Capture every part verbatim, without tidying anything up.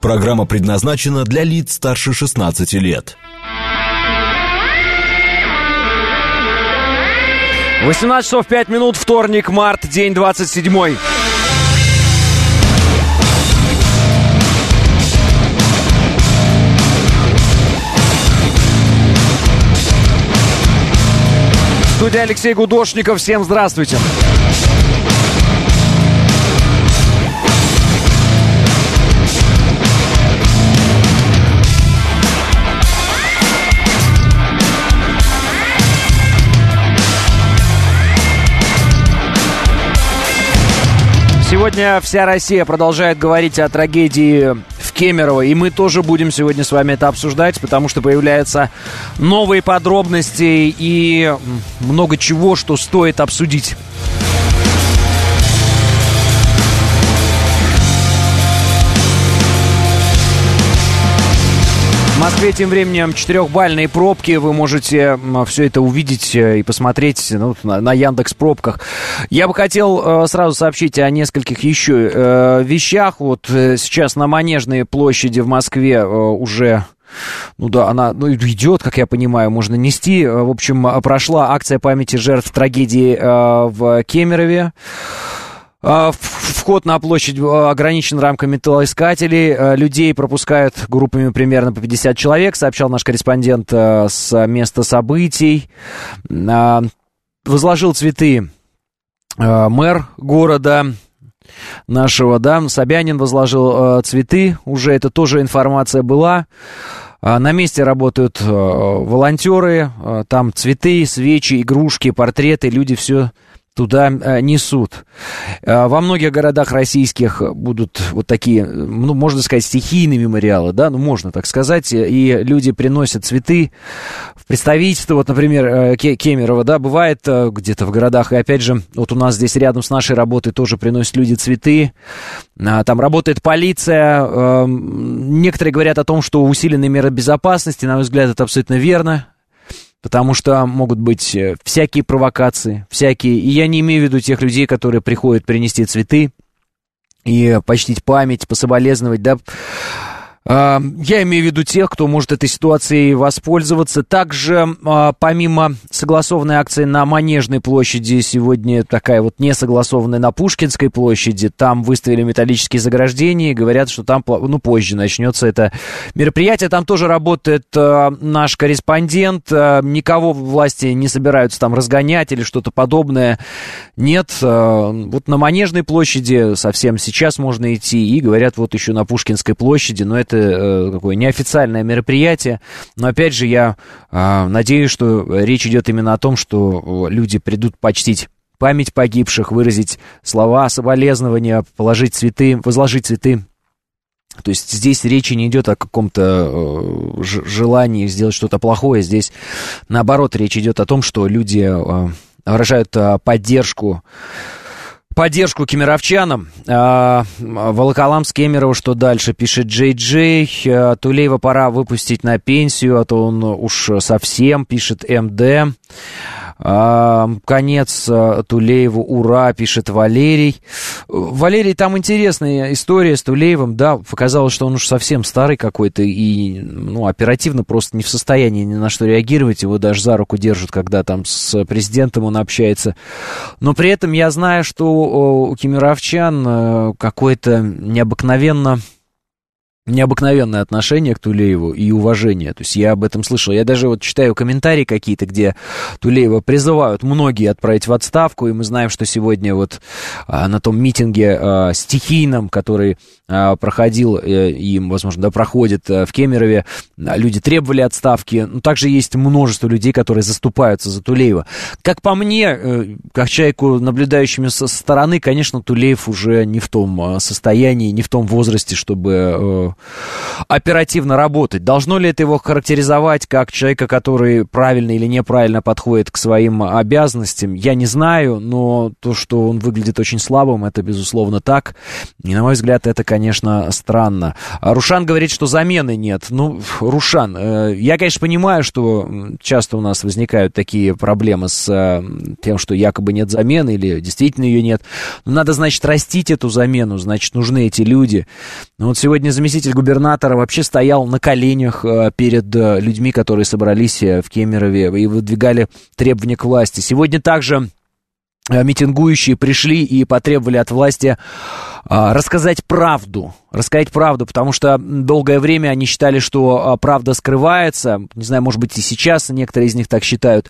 Программа предназначена для лиц старше шестнадцати лет. восемнадцать часов пять минут, вторник, март, день двадцать седьмой. Студия Алексей Гудошников. Всем здравствуйте. Сегодня вся Россия продолжает говорить о трагедии в Кемерово, и мы тоже будем сегодня с вами это обсуждать, потому что появляются новые подробности и много чего, что стоит обсудить. В Москве тем временем четырехбальные пробки. Вы можете все это увидеть и посмотреть ну, на, на Яндекс.Пробках. Я бы хотел э, сразу сообщить о нескольких еще э, вещах. Вот э, сейчас на Манежной площади в Москве э, уже... Ну да, она ну, идет, как я понимаю, можно нести. В общем, прошла акция памяти жертв трагедии э, в Кемерове. Вход на площадь ограничен рамками металлоискателей. Людей пропускают группами примерно по пятьдесят человек, сообщал наш корреспондент с места событий. Возложил цветы мэр города нашего, да, Собянин возложил цветы, уже это тоже информация была. На месте работают волонтеры, там цветы, свечи, игрушки, портреты, люди все туда несут. Во многих городах российских будут вот такие, ну, можно сказать, стихийные мемориалы, да, ну, можно так сказать, и люди приносят цветы в представительство, вот, например, Кемерово, да, бывает где-то в городах, и опять же, вот у нас здесь рядом с нашей работой тоже приносят люди цветы, там работает полиция, некоторые говорят о том, что усиленные меры безопасности, на мой взгляд, это абсолютно верно. Потому что могут быть всякие провокации, всякие... И я не имею в виду тех людей, которые приходят принести цветы и почтить память, пособолезновать, да. Я имею в виду тех, кто может этой ситуацией воспользоваться. Также, помимо согласованной акции на Манежной площади, сегодня такая вот несогласованная на Пушкинской площади. Там выставили металлические заграждения и говорят, что там, ну, позже начнется это мероприятие. Там тоже работает наш корреспондент. Никого власти не собираются там разгонять или что-то подобное. Нет. Вот на Манежной площади совсем сейчас можно идти. И говорят, вот еще на Пушкинской площади, но это какое неофициальное мероприятие, но опять же я э, надеюсь, что речь идет именно о том, что люди придут почтить память погибших, выразить слова соболезнования, положить цветы, возложить цветы. То есть здесь речи не идет о каком-то э, желании сделать что-то плохое, здесь наоборот речь идет о том, что люди э, выражают э, поддержку Поддержку кемеровчанам. Волоколамск, Кемерово, что дальше? Пишет Джей Джей. Тулеева пора выпустить на пенсию, а то он уж совсем, пишет эм дэ. Конец Тулееву, ура, пишет Валерий. Валерий, там интересная история с Тулеевым, да, показалось, что он уж совсем старый какой-то и, ну, оперативно просто не в состоянии ни на что реагировать, его даже за руку держат, когда там с президентом он общается. Но при этом я знаю, что у кемеровчан какое-то необыкновенно... необыкновенное отношение к Тулееву и уважение. То есть я об этом слышал. Я даже вот читаю комментарии какие-то, где Тулеева призывают многие отправить в отставку, и мы знаем, что сегодня вот а, на том митинге а, стихийном, который а, проходил а, и, возможно, да, проходит а, в Кемерове, а, люди требовали отставки. Но также есть множество людей, которые заступаются за Тулеева. Как по мне, э, как человеку, наблюдающему со стороны, конечно, Тулеев уже не в том а, состоянии, не в том возрасте, чтобы... Э, оперативно работать. Должно ли это его характеризовать как человека, который правильно или неправильно подходит к своим обязанностям, я не знаю, но то, что он выглядит очень слабым, это безусловно так. И, на мой взгляд, это, конечно, странно. Рушан говорит, что замены нет. Ну, Рушан, я, конечно, понимаю, что часто у нас возникают такие проблемы с тем, что якобы нет замены или действительно ее нет. Но надо, значит, растить эту замену, значит, нужны эти люди. Но вот сегодня заместитель заместитель губернатора вообще стоял на коленях перед людьми, которые собрались в Кемерове и выдвигали требования к власти. Сегодня также митингующие пришли и потребовали от власти а, рассказать правду, рассказать правду, потому что долгое время они считали, что а, правда скрывается, не знаю, может быть и сейчас некоторые из них так считают,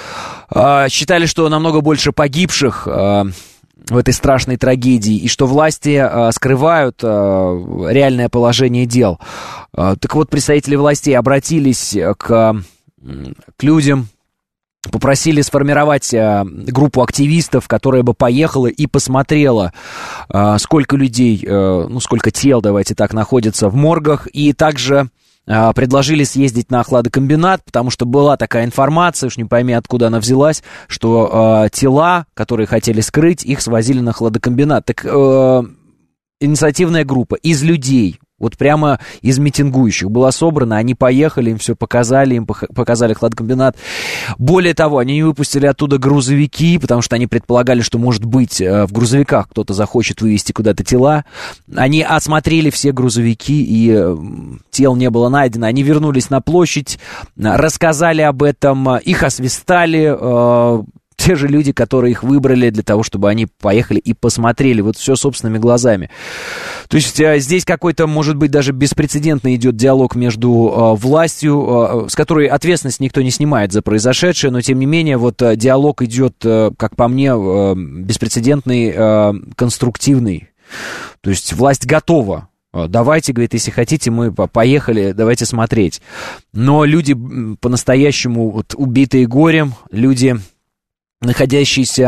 а, считали, что намного больше погибших а, в этой страшной трагедии, и что власти а, скрывают а, реальное положение дел. А, так вот, представители властей обратились к, к людям, попросили сформировать а, группу активистов, которая бы поехала и посмотрела, а, сколько людей, а, ну, сколько тел, давайте так, находится в моргах, и также а, предложили съездить на хладокомбинат, потому что была такая информация, уж не пойми, откуда она взялась, что а, тела, которые хотели скрыть, их свозили на хладокомбинат. Так а, инициативная группа из людей, вот прямо из митингующих была собрана, они поехали, им все показали, им показали хладокомбинат. Более того, они не выпустили оттуда грузовики, потому что они предполагали, что, может быть, в грузовиках кто-то захочет вывезти куда-то тела. Они осмотрели все грузовики, и тел не было найдено. Они вернулись на площадь, рассказали об этом, их освистали, те же люди, которые их выбрали для того, чтобы они поехали и посмотрели вот все собственными глазами. То есть а, здесь какой-то, может быть, даже беспрецедентный идет диалог между а, властью, а, с которой ответственность никто не снимает за произошедшее, но тем не менее вот а, диалог идет, а, как по мне, а, беспрецедентный, а, конструктивный. То есть власть готова. Давайте, говорит, если хотите, мы поехали, давайте смотреть. Но люди по-настоящему вот, убитые горем, люди, находящиеся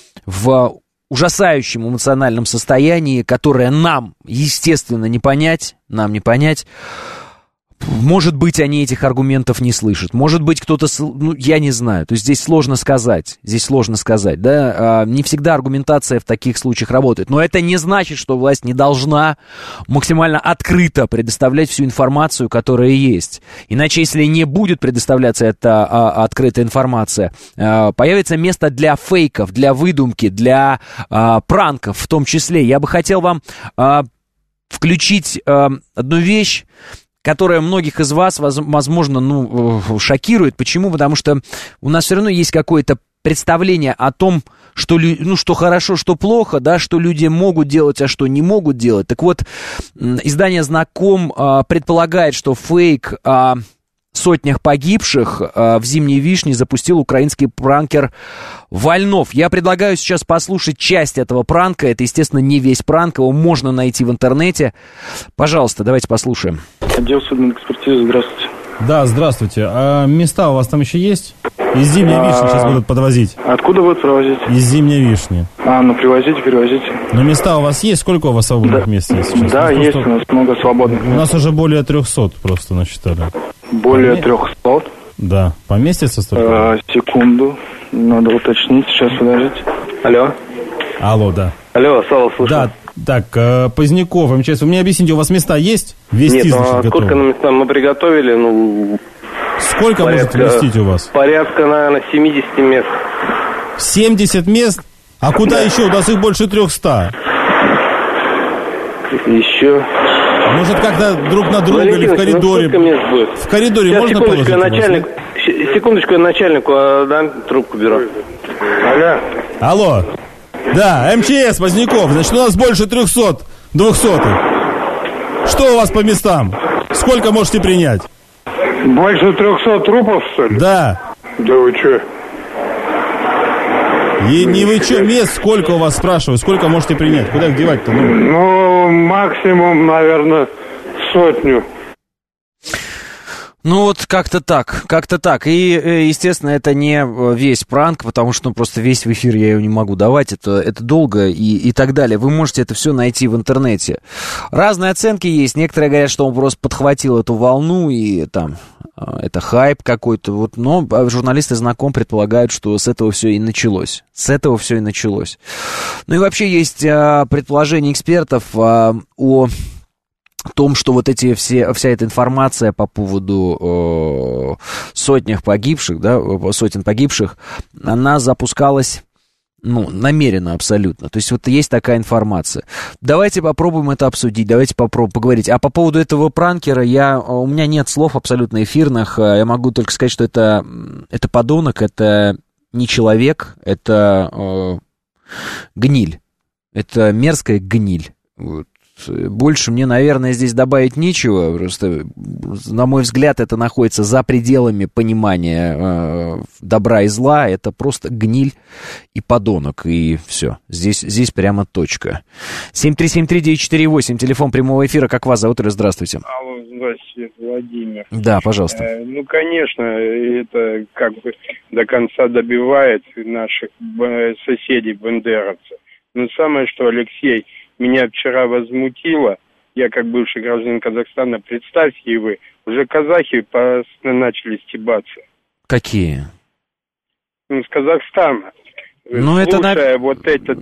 в ужасающем эмоциональном состоянии, которое нам, естественно, не понять, нам не понять. Может быть, они этих аргументов не слышат. Может быть, кто-то... Ну, я не знаю. То есть здесь сложно сказать. Здесь сложно сказать, да. А, не всегда аргументация в таких случаях работает. Но это не значит, что власть не должна максимально открыто предоставлять всю информацию, которая есть. Иначе, если не будет предоставляться эта а, открытая информация, а, появится место для фейков, для выдумки, для а, пранков в том числе. Я бы хотел вам а, включить а, одну вещь, которая многих из вас, возможно, ну, шокирует. Почему? Потому что у нас все равно есть какое-то представление о том, что, ну, что хорошо, что плохо, да, что люди могут делать, а что не могут делать. Так вот, издание «Знаком» предполагает, что фейк о сотнях погибших в «Зимней вишне» запустил украинский пранкер Вольнов. Я предлагаю сейчас послушать часть этого пранка. Это, естественно, не весь пранк, его можно найти в интернете. Пожалуйста, давайте послушаем. Отдел судмедэкспертизы, здравствуйте. Да, здравствуйте. А места у вас там еще есть? Из «Зимней вишни» сейчас будут подвозить. Откуда будут провозить? Из «Зимней вишни». А, ну привозите, перевозите. Но места у вас есть? Сколько у вас свободных да. мест есть сейчас? Да, ну, есть, просто... у нас много свободных мест. У нас уже более трехсот просто насчитали. Более трехсот? Да. Поместится столько? А, секунду, надо уточнить, сейчас, подождите. Алло? Алло, да. Алло, Сава, слушаю. Да, так, э, Поздняков, МЧС, вы мне объясните, у вас места есть? Вести, Нет, значит, ну, а сколько на места мы приготовили, ну... Сколько порядка, может вместить у вас? Порядка, наверное, семьдесят мест. семьдесят мест? А куда да. еще? У нас их больше трехсот. Еще... Может, как-то друг на друга или в коридоре? Ну, в коридоре сейчас, можно положить? Я начальник, вас, секундочку, я начальнику дам трубку беру. Алло. Алло. Да, МЧС, Поздняков. Значит, у нас больше трехсот, двухсотых. Что у вас по местам? Сколько можете принять? Больше трехсот трупов, что ли? Да. Да вы что? И не вы что, мест сколько у вас, спрашиваю, сколько можете принять? Куда их девать-то? Ну, ну максимум, наверное, сотню. Ну вот как-то так, как-то так. И, естественно, это не весь пранк, потому что ну, просто весь в эфир я его не могу давать, это, это долго и, и так далее. Вы можете это все найти в интернете. Разные оценки есть. Некоторые говорят, что он просто подхватил эту волну и там это хайп какой-то. Вот, но журналисты «Знаком» предполагают, что с этого все и началось. С этого все и началось. Ну и вообще есть а, предположение экспертов а, о... о том, что вот эти все, вся эта информация по поводу э, сотнях погибших, да, сотен погибших, она запускалась Ну, намеренно абсолютно. То есть вот есть такая информация. Давайте попробуем это обсудить, давайте попробуем поговорить. А по поводу этого пранкера, я, у меня нет слов абсолютно эфирных. Я могу только сказать, что это, это подонок, это не человек, это э, гниль. Это мерзкая гниль. Вот. Больше мне, наверное, здесь добавить нечего. Просто, на мой взгляд, это находится за пределами понимания э, добра и зла. Это просто гниль и подонок. И все. Здесь, здесь прямо точка. семь три семь три девять четыре восемь. Телефон прямого эфира. Как вас зовут? Здравствуйте. Алло, здравствуйте, Владимир. Да, пожалуйста. Э, ну, конечно, это как бы до конца добивает наших соседей бандеровцев. Но самое, что, Алексей... Меня вчера возмутило, я как бывший гражданин Казахстана, представьте и вы, уже казахи по... начали стебаться. Какие? Ну, с Казахстана. Ну, это Слушая на... вот эту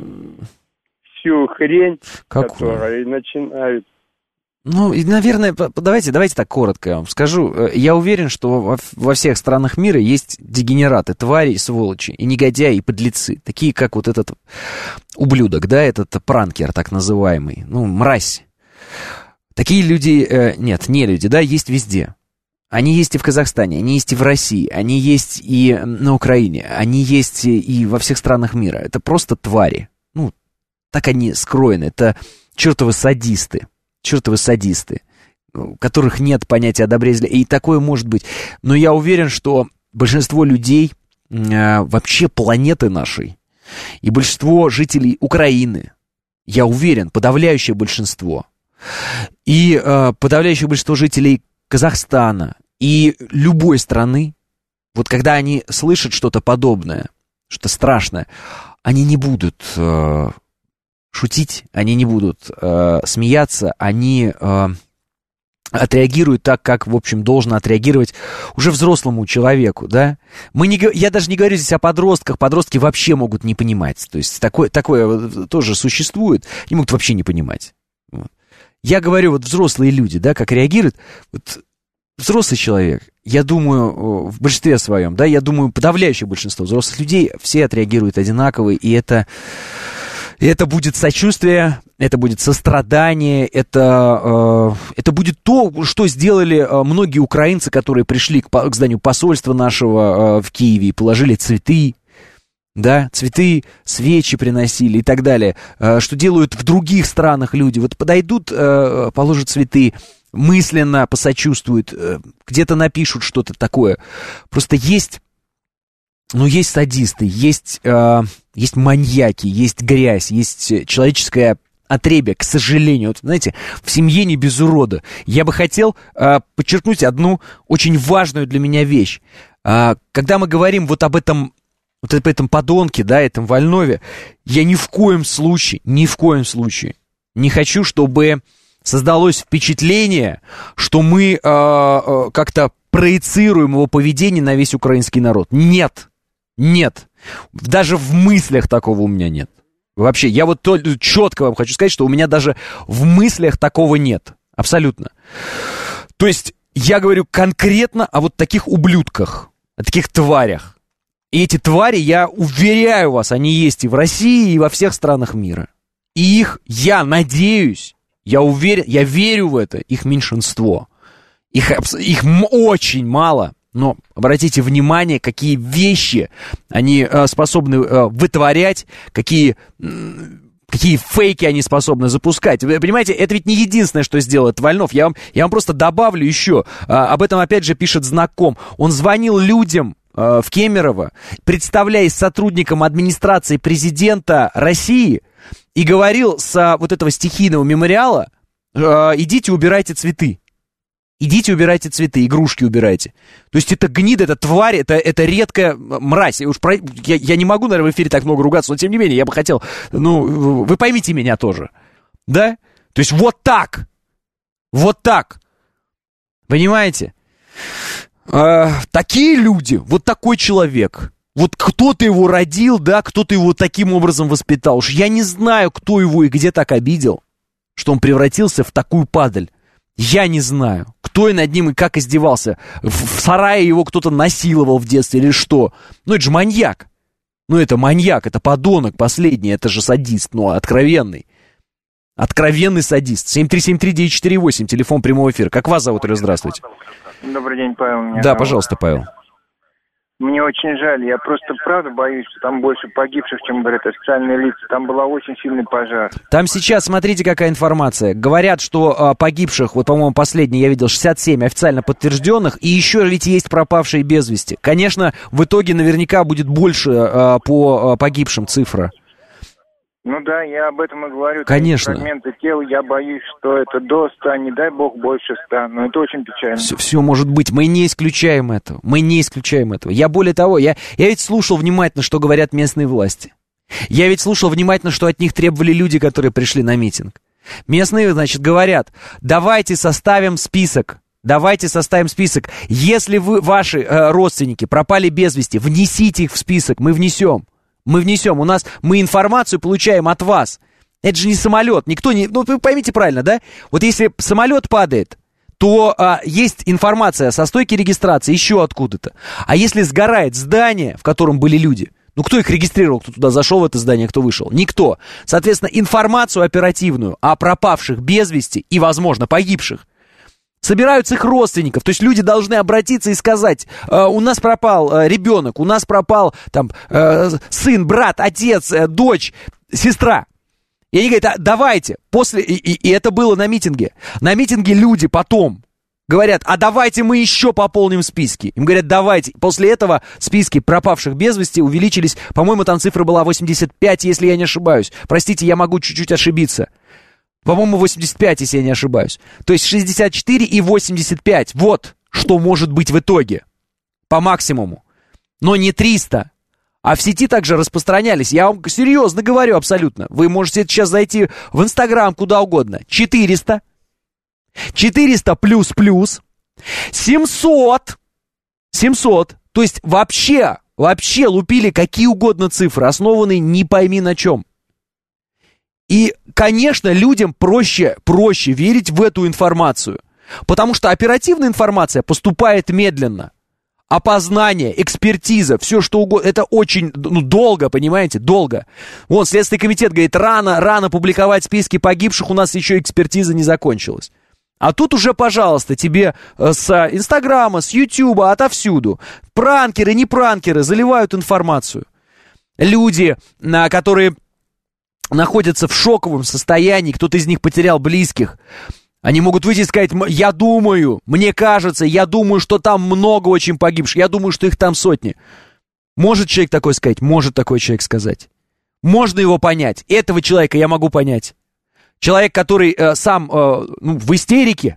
всю хрень, Какую? которая начинают... Ну, наверное, давайте, давайте так коротко я вам скажу. Я уверен, что во, во всех странах мира есть дегенераты, твари, сволочи, и негодяи, и подлецы. Такие, как вот этот ублюдок, да, этот пранкер, так называемый. Ну, мразь. Такие люди, э, нет, не люди, да, есть везде. Они есть и в Казахстане, они есть и в России, они есть и на Украине, они есть и во всех странах мира. Это просто твари. Ну, так они скроены. Это чертовы садисты. Чертовы садисты, у которых нет понятия добра и зла. И такое может быть. Но я уверен, что большинство людей э, вообще планеты нашей, и большинство жителей Украины, я уверен, подавляющее большинство, и э, подавляющее большинство жителей Казахстана и любой страны, вот когда они слышат что-то подобное, что-то страшное, они не будут... Э, шутить, они не будут э, смеяться, они э, отреагируют так, как, в общем, должен отреагировать уже взрослому человеку, да. Мы не, я даже не говорю здесь о подростках, подростки вообще могут не понимать, то есть такое, такое тоже существует, они могут вообще не понимать. Вот. Я говорю, вот взрослые люди, да, как реагируют, вот взрослый человек, я думаю, в большинстве своем, да, я думаю, подавляющее большинство взрослых людей, все отреагируют одинаково, и это... И это будет сочувствие, это будет сострадание, это, э, это будет то, что сделали э, многие украинцы, которые пришли к, к зданию посольства нашего э, в Киеве и положили цветы, да, цветы, свечи приносили и так далее, э, что делают в других странах люди. Вот подойдут, э, положат цветы, мысленно посочувствуют, э, где-то напишут что-то такое. Просто есть... Ну, есть садисты, есть, э, есть маньяки, есть грязь, есть человеческое отребье, к сожалению. Вот, знаете, в семье не без урода. Я бы хотел э, подчеркнуть одну очень важную для меня вещь. Э, когда мы говорим вот об этом, вот об этом подонке, да, этом Вольнове, я ни в коем случае, ни в коем случае не хочу, чтобы создалось впечатление, что мы э, э, как-то проецируем его поведение на весь украинский народ. Нет. Нет, даже в мыслях такого у меня нет. Вообще, я вот то, четко вам хочу сказать, что у меня даже в мыслях такого нет. Абсолютно. То есть, я говорю конкретно о вот таких ублюдках, о таких тварях. И эти твари, я уверяю вас, они есть и в России, и во всех странах мира. И их, я надеюсь, я уверен, я верю в это, их меньшинство. Их, их очень мало. Но обратите внимание, какие вещи они э, способны э, вытворять, какие, э, какие фейки они способны запускать. Вы понимаете, это ведь не единственное, что сделает Вольнов. Я вам, я вам просто добавлю еще. Э, об этом опять же пишет знаком. Он звонил людям э, в Кемерово, представляясь сотрудником администрации президента России, и говорил с вот этого стихийного мемориала: э, идите убирайте цветы. Идите, убирайте цветы, игрушки убирайте. То есть это гнида, это тварь, это, это редкая мразь. Я, уж про... я, я не могу, наверное, в эфире так много ругаться, но тем не менее, я бы хотел... Ну, вы поймите меня тоже. Да? То есть вот так. Вот так. Понимаете? Э, такие люди, вот такой человек. Вот кто-то его родил, да, кто-то его таким образом воспитал. Уж я не знаю, кто его и где так обидел, что он превратился в такую падаль. Я не знаю, кто и над ним и как издевался. В, в сарае его кто-то насиловал в детстве или что. Ну, это же маньяк. Ну, это маньяк, это подонок последний, это же садист, ну, откровенный. Откровенный садист. семь три семь три девять четыре восемь, телефон прямого эфира. Как вас зовут, Алло, здравствуйте? Добрый день, Павел. Меня да, зовут. Пожалуйста, Павел. Мне очень жаль, я просто правда боюсь, что там больше погибших, чем говорят официальные лица. Там был очень сильный пожар. Там сейчас, смотрите, какая информация. Говорят, что а, погибших, вот, по-моему, последний я видел, шестьдесят семь официально подтвержденных, и еще ведь есть пропавшие без вести. Конечно, в итоге наверняка будет больше а, по а, погибшим цифра. Ну да, я об этом и говорю. Конечно. Фрагменты тел, я боюсь, что это до ста, не дай бог, больше ста. Но это очень печально. Все, все может быть. Мы не исключаем этого. Мы не исключаем этого. Я более того, я, я ведь слушал внимательно, что говорят местные власти. Я ведь слушал внимательно, что от них требовали люди, которые пришли на митинг. Местные, значит, говорят, давайте составим список. Давайте составим список. Если вы, ваши э, родственники пропали без вести, внесите их в список. Мы внесем. Мы внесем, у нас, мы информацию получаем от вас. Это же не самолет, никто не... Ну, вы поймите правильно, да? Вот если самолет падает, то а, есть информация со стойки регистрации еще откуда-то. А если сгорает здание, в котором были люди, ну, кто их регистрировал, кто туда зашел в это здание, кто вышел? Никто. Соответственно, информацию оперативную о пропавших без вести и, возможно, погибших собирают с их родственников, то есть люди должны обратиться и сказать, э, у нас пропал э, ребенок, у нас пропал там э, сын, брат, отец, э, дочь, сестра. И они говорят, а, давайте, после, и, и, и это было на митинге, на митинге люди потом говорят, а давайте мы еще пополним списки. Им говорят, давайте. После этого списки пропавших без вести увеличились, по-моему, там цифра была восемьдесят пять, если я не ошибаюсь. Простите, я могу чуть-чуть ошибиться. По-моему, восемьдесят пять, если я не ошибаюсь. То есть шестьдесят четыре и восемьдесят пять. Вот что может быть в итоге. По максимуму. Но не триста. А в сети также распространялись. Я вам серьезно говорю абсолютно. Вы можете сейчас зайти в Инстаграм куда угодно. четыреста. четыреста плюс-плюс. семьсот. семьсот. То есть вообще, вообще лупили какие угодно цифры, основанные не пойми на чем. И, конечно, людям проще, проще верить в эту информацию, потому что оперативная информация поступает медленно. Опознание, экспертиза, все что угодно, это очень, ну, долго, понимаете, долго. Вон, Следственный комитет говорит, рано, рано публиковать списки погибших, у нас еще экспертиза не закончилась. А тут уже, пожалуйста, тебе с Инстаграма, с Ютуба, отовсюду, пранкеры, не пранкеры, заливают информацию. Люди, которые находятся в шоковом состоянии, кто-то из них потерял близких, они могут выйти и сказать, я думаю, мне кажется, я думаю, что там много очень погибших, я думаю, что их там сотни. Может человек такой сказать? Может такой человек сказать. Можно его понять. Этого человека я могу понять. Человек, который э, сам э, ну, в истерике,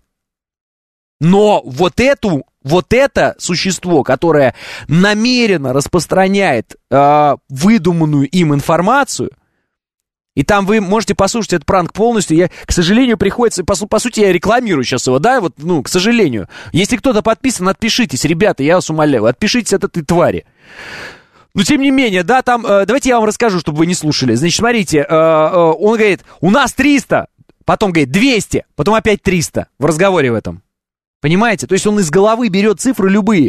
но вот эту, вот это существо, которое намеренно распространяет э, выдуманную им информацию, и там вы можете послушать этот пранк полностью. Я, к сожалению, приходится... По, по сути, я рекламирую сейчас его, да? Вот, ну, к сожалению. Если кто-то подписан, отпишитесь, ребята, я вас умоляю. Отпишитесь от этой твари. Но, тем не менее, да, там... Э, давайте я вам расскажу, чтобы вы не слушали. Значит, смотрите, э, э, он говорит, у нас триста, потом говорит двести, потом опять триста в разговоре в этом. Понимаете? То есть он из головы берет цифры любые.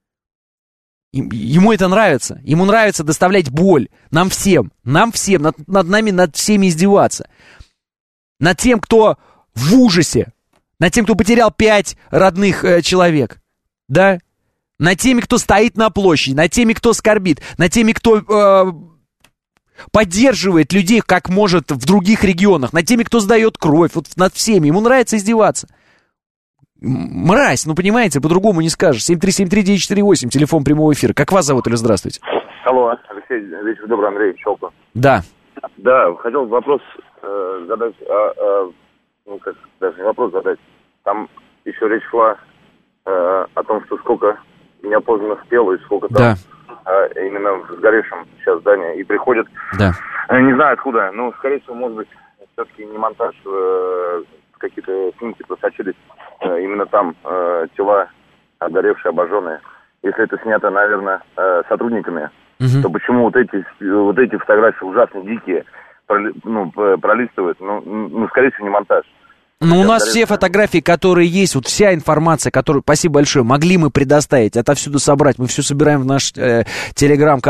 Ему это нравится. Ему нравится доставлять боль. Нам всем. Нам всем. Над, над нами, над всеми издеваться. Над тем, кто в ужасе. Над тем, кто потерял пять родных э, человек. Да? Над теми, кто стоит на площади. Над теми, кто скорбит. Над теми, кто э, поддерживает людей, как может, в других регионах. Над теми, кто сдает кровь. Вот над всеми. Ему нравится издеваться. Мразь, ну понимаете, по-другому не скажешь. семь три семь три девять четыре восемь, телефон прямого эфира. Как вас зовут или здравствуйте? Алло, Алексей, вечер добрый, Андрей, Щелков. Да. Да, хотел вопрос э, задать, а, а, ну как, даже вопрос задать. Там еще речь шла э, о том, что сколько неопознанных тел и сколько там, да. э, именно в сгоревшем сейчас здании, и приходят, да. э, не знаю откуда, но, скорее всего, может быть, все-таки не монтаж, э, какие-то снимки просочились, э, именно там э, тела обгоревшие, обожженные. Если это снято, наверное, э, сотрудниками, угу. то почему вот эти, вот эти фотографии ужасно дикие, проли, ну, пролистывают? Ну, ну, скорее всего, не монтаж. Ну, у нас все фотографии, которые есть, вот вся информация, которую, спасибо большое, могли мы предоставить, отовсюду собрать, мы все собираем в наш э, телеграм-канал.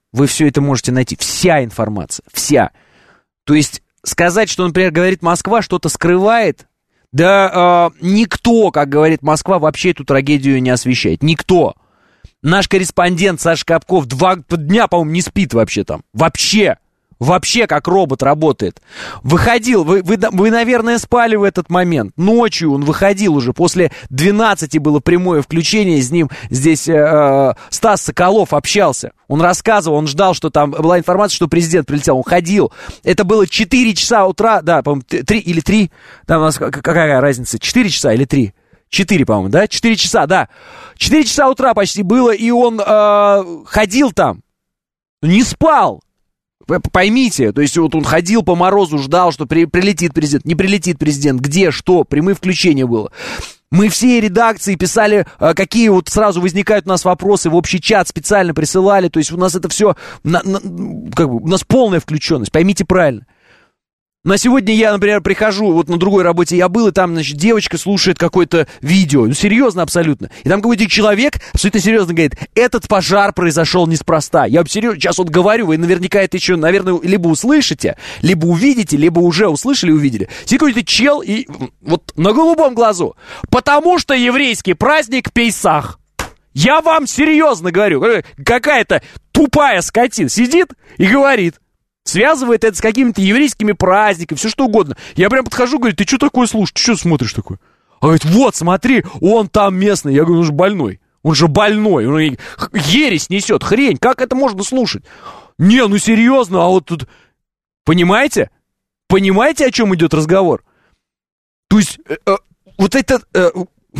вы все это можете найти. Вся информация, вся. То есть сказать, что, например, говорит Москва, что-то скрывает, да э, никто, как говорит Москва, вообще эту трагедию не освещает. Никто. Наш корреспондент Саша Капков два дня, по-моему, не спит вообще там. Вообще. Вообще как робот работает. Выходил, вы, вы, вы, наверное, спали в этот момент. Ночью он выходил уже, после двенадцати было прямое включение, с ним здесь э, Стас Соколов общался. Он рассказывал, он ждал, что там была информация, что президент прилетел. Он ходил. Это было четыре часа утра, да, по-моему, три или три. Там у нас какая разница, четыре часа или три? четыре, по-моему, да? четыре часа, да. четыре часа утра почти было, и он э, ходил там. Не спал. Поймите, то есть вот он ходил по морозу, ждал, что при, прилетит президент, не прилетит президент, где, что, прямые включения было. Мы все редакции писали, какие вот сразу возникают у нас вопросы, в общий чат специально присылали, то есть у нас это все, на, на, как бы, у нас полная включенность, поймите правильно. На сегодня я, например, прихожу, вот на другой работе я был, и там, значит, девочка слушает какое-то видео, ну, серьезно абсолютно. И там какой-то человек абсолютно серьезно говорит, этот пожар произошел неспроста. Я серьезно, сейчас вот говорю, вы наверняка это еще, наверное, либо услышите, либо увидите, либо уже услышали и увидели. Сидит какой-то чел, и вот на голубом глазу. Потому что еврейский праздник Пейсах. Я вам серьезно говорю, какая-то тупая скотина сидит и говорит. Связывает это с какими-то еврейскими праздниками, все что угодно. Я прям подхожу, говорю, ты что такое слушаешь? Ты что смотришь такое? А говорит, вот, смотри, он там местный. Я говорю, он же больной. Он же больной. Он ересь несет, хрень. Как это можно слушать? Не, ну серьезно, а вот тут... Понимаете? Понимаете, о чем идет разговор? То есть, э, э, вот это... Э,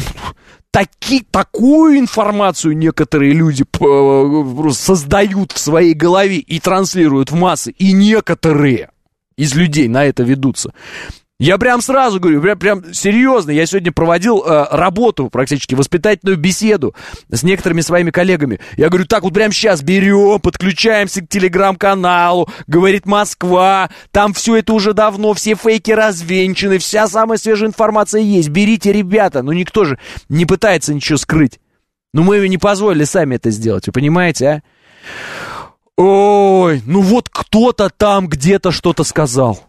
Таки, такую информацию некоторые люди э, создают в своей голове и транслируют в массы, и некоторые из людей на это ведутся. Я прям сразу говорю, прям, прям серьезно, я сегодня проводил э, работу, практически воспитательную беседу с некоторыми своими коллегами. Я говорю, так вот прямо сейчас берем, подключаемся к телеграм-каналу, говорит Москва, там все это уже давно, все фейки развенчаны, вся самая свежая информация есть, берите, ребята. Ну никто же не пытается ничего скрыть. Ну мы не позволили сами это сделать, вы понимаете, а? Ой, ну вот кто-то там где-то что-то сказал.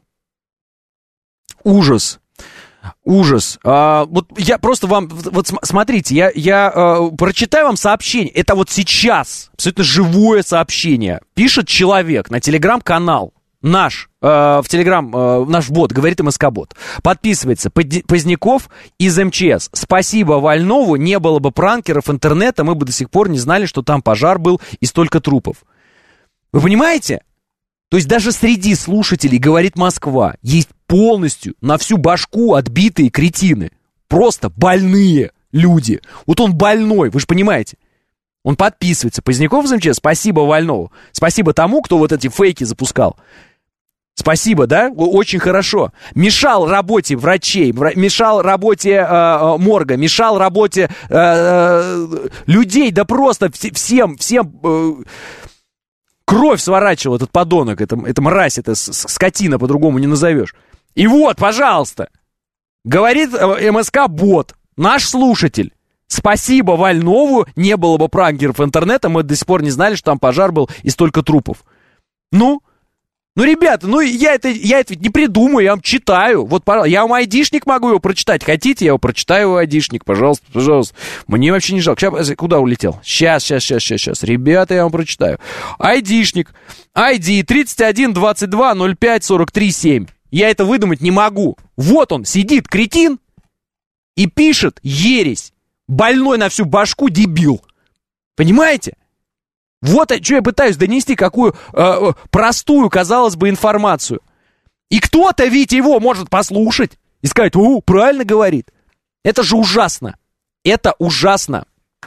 Ужас. Ужас. А, вот я просто вам... Вот смотрите, я, я а, прочитаю вам сообщение. Это вот сейчас. Абсолютно живое сообщение. Пишет человек на телеграм-канал. Наш. А, в телеграм... А, наш бот. Говорит МСК-бот. Подписывается. Поздняков из МЧС. Спасибо Вольнову. Не было бы пранкеров интернета. Мы бы до сих пор не знали, что там пожар был и столько трупов. Вы понимаете? То есть даже среди слушателей, говорит Москва, есть полностью на всю башку отбитые кретины. Просто больные люди. Вот он больной, вы же понимаете. Он подписывается. Поздняков из МЧС, спасибо Вольнову. Спасибо тому, кто вот эти фейки запускал. Спасибо, да? Очень хорошо. Мешал работе врачей, мешал работе э, морга, мешал работе э, э, людей, да просто всем, всем... Э, Кровь сворачивал этот подонок, это, это мразь, это скотина, по-другому не назовешь. И вот, пожалуйста, говорит МСК-бот, наш слушатель. Спасибо Вольнову, не было бы пранкеров интернета, мы до сих пор не знали, что там пожар был и столько трупов. Ну, ну, ребята, ну, я это, я это ведь не придумаю, я вам читаю. Вот, пожалуйста, я вам айдишник могу его прочитать. Хотите, я его прочитаю, айдишник, пожалуйста, пожалуйста. Мне вообще не жалко. Сейчас, куда улетел? Сейчас, сейчас, сейчас, сейчас, сейчас. Ребята, я вам прочитаю. Айдишник. ай ди тридцать один двадцать два ноль пять сорок три семь. Я это выдумать не могу. Вот он, сидит, кретин, и пишет ересь. Больной на всю башку дебил. Понимаете? Вот что я пытаюсь донести, какую э, простую, казалось бы, информацию. И кто-то ведь его может послушать и сказать, о, правильно говорит. Это же ужасно. Это ужасно.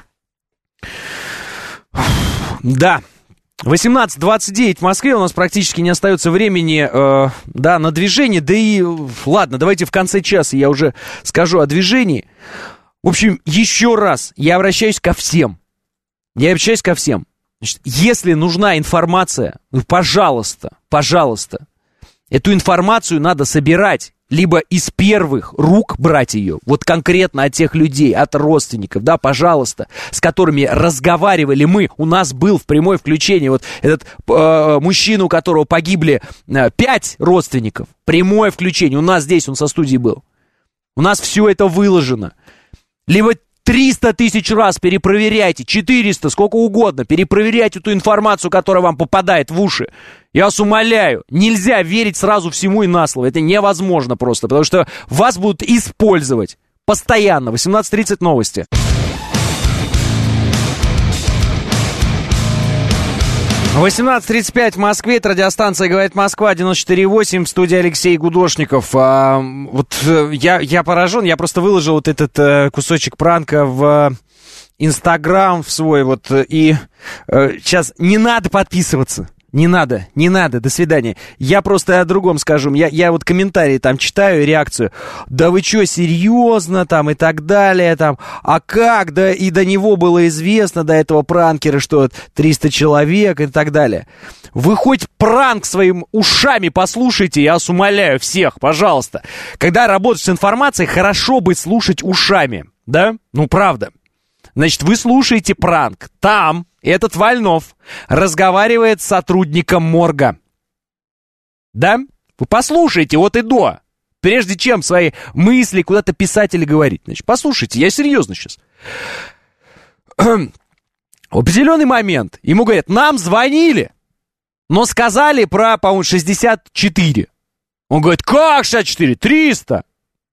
Да. восемнадцать двадцать девять в Москве, у нас практически не остается времени э, да, на движение. Да и ладно, давайте в конце часа я уже скажу о движении. В общем, еще раз я обращаюсь ко всем. Я обращаюсь ко всем. Значит, если нужна информация, ну, пожалуйста, пожалуйста, эту информацию надо собирать. либо из первых рук брать ее, вот конкретно от тех людей, от родственников, да, пожалуйста, с которыми разговаривали мы. У нас был в прямое включение вот этот э, мужчина, у которого погибли э, пять родственников. Прямое включение. У нас здесь, он со студии был. У нас все это выложено. Либо триста тысяч раз перепроверяйте, четыреста, сколько угодно, перепроверяйте эту информацию, которая вам попадает в уши. Я вас умоляю, нельзя верить сразу всему и на слово. Это невозможно просто, потому что вас будут использовать постоянно. восемнадцать тридцать новости. восемнадцать тридцать пять в Москве, это радиостанция «Говорит Москва», девяносто четыре восемь, в студии Алексей Гудошников. А, вот я, я поражен, я просто выложил вот этот а, кусочек пранка в Инстаграм в свой, вот, и а, сейчас не надо подписываться. Не надо, не надо, до свидания. Я просто о другом скажу. Я, я вот комментарии там читаю, реакцию. Да вы что, серьезно, там, и так далее, там. А как, да, и до него было известно, до этого пранкера, что триста человек и так далее. Вы хоть пранк своим ушами послушайте, я вас умоляю всех, пожалуйста. Когда работаешь с информацией, хорошо бы слушать ушами, да? Ну, правда. Значит, вы слушаете пранк. Там этот Вольнов разговаривает с сотрудником морга. Да? Вы послушайте от и до. Прежде чем свои мысли куда-то писать или говорить. Значит, послушайте, я серьезно сейчас. В определенный момент ему говорят, нам звонили, но сказали про, по-моему, шестьдесят четыре. Он говорит, как шестьдесят четыре? триста.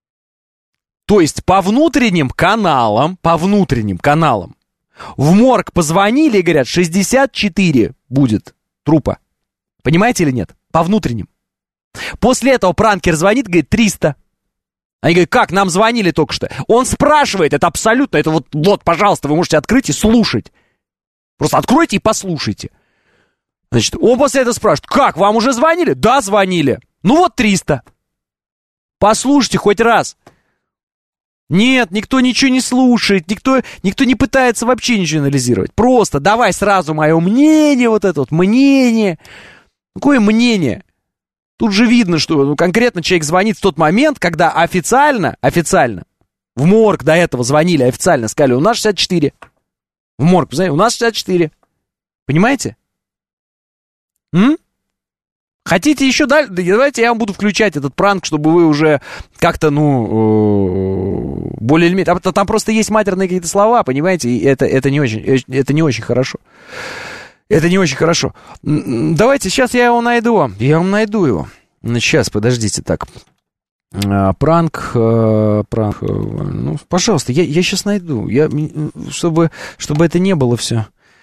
То есть по внутренним каналам, по внутренним каналам, в морг позвонили и говорят, шестьдесят четыре будет трупа. Понимаете или нет? По внутренним. После этого пранкер звонит, говорит, триста. Они говорят, как, нам звонили только что. Он спрашивает, это абсолютно, это вот, вот, пожалуйста, вы можете открыть и слушать. Просто откройте и послушайте. Значит, он после этого спрашивает, как, вам уже звонили? Да, звонили. Ну вот триста. Послушайте хоть раз. Нет, никто ничего не слушает, никто, никто не пытается вообще ничего анализировать. Просто давай сразу мое мнение, вот это вот мнение. Какое мнение? Тут же видно, что ну, конкретно человек звонит в тот момент, когда официально, официально, в морг до этого звонили, официально сказали, у нас шестьдесят четыре. В морг, знаете, у нас шестьдесят четыре. Понимаете? М? Хотите еще дальше? Давайте я вам буду включать этот пранк, чтобы вы уже как-то, ну, более или менее... Там, там просто есть матерные какие-то слова, понимаете? И это, это, не очень, это не очень хорошо. Это не очень хорошо. Давайте, сейчас я его найду. Я вам найду его. Сейчас, подождите, так. Пранк, пранк, ну, пожалуйста, я, я сейчас найду. Я, чтобы, чтобы это не было все.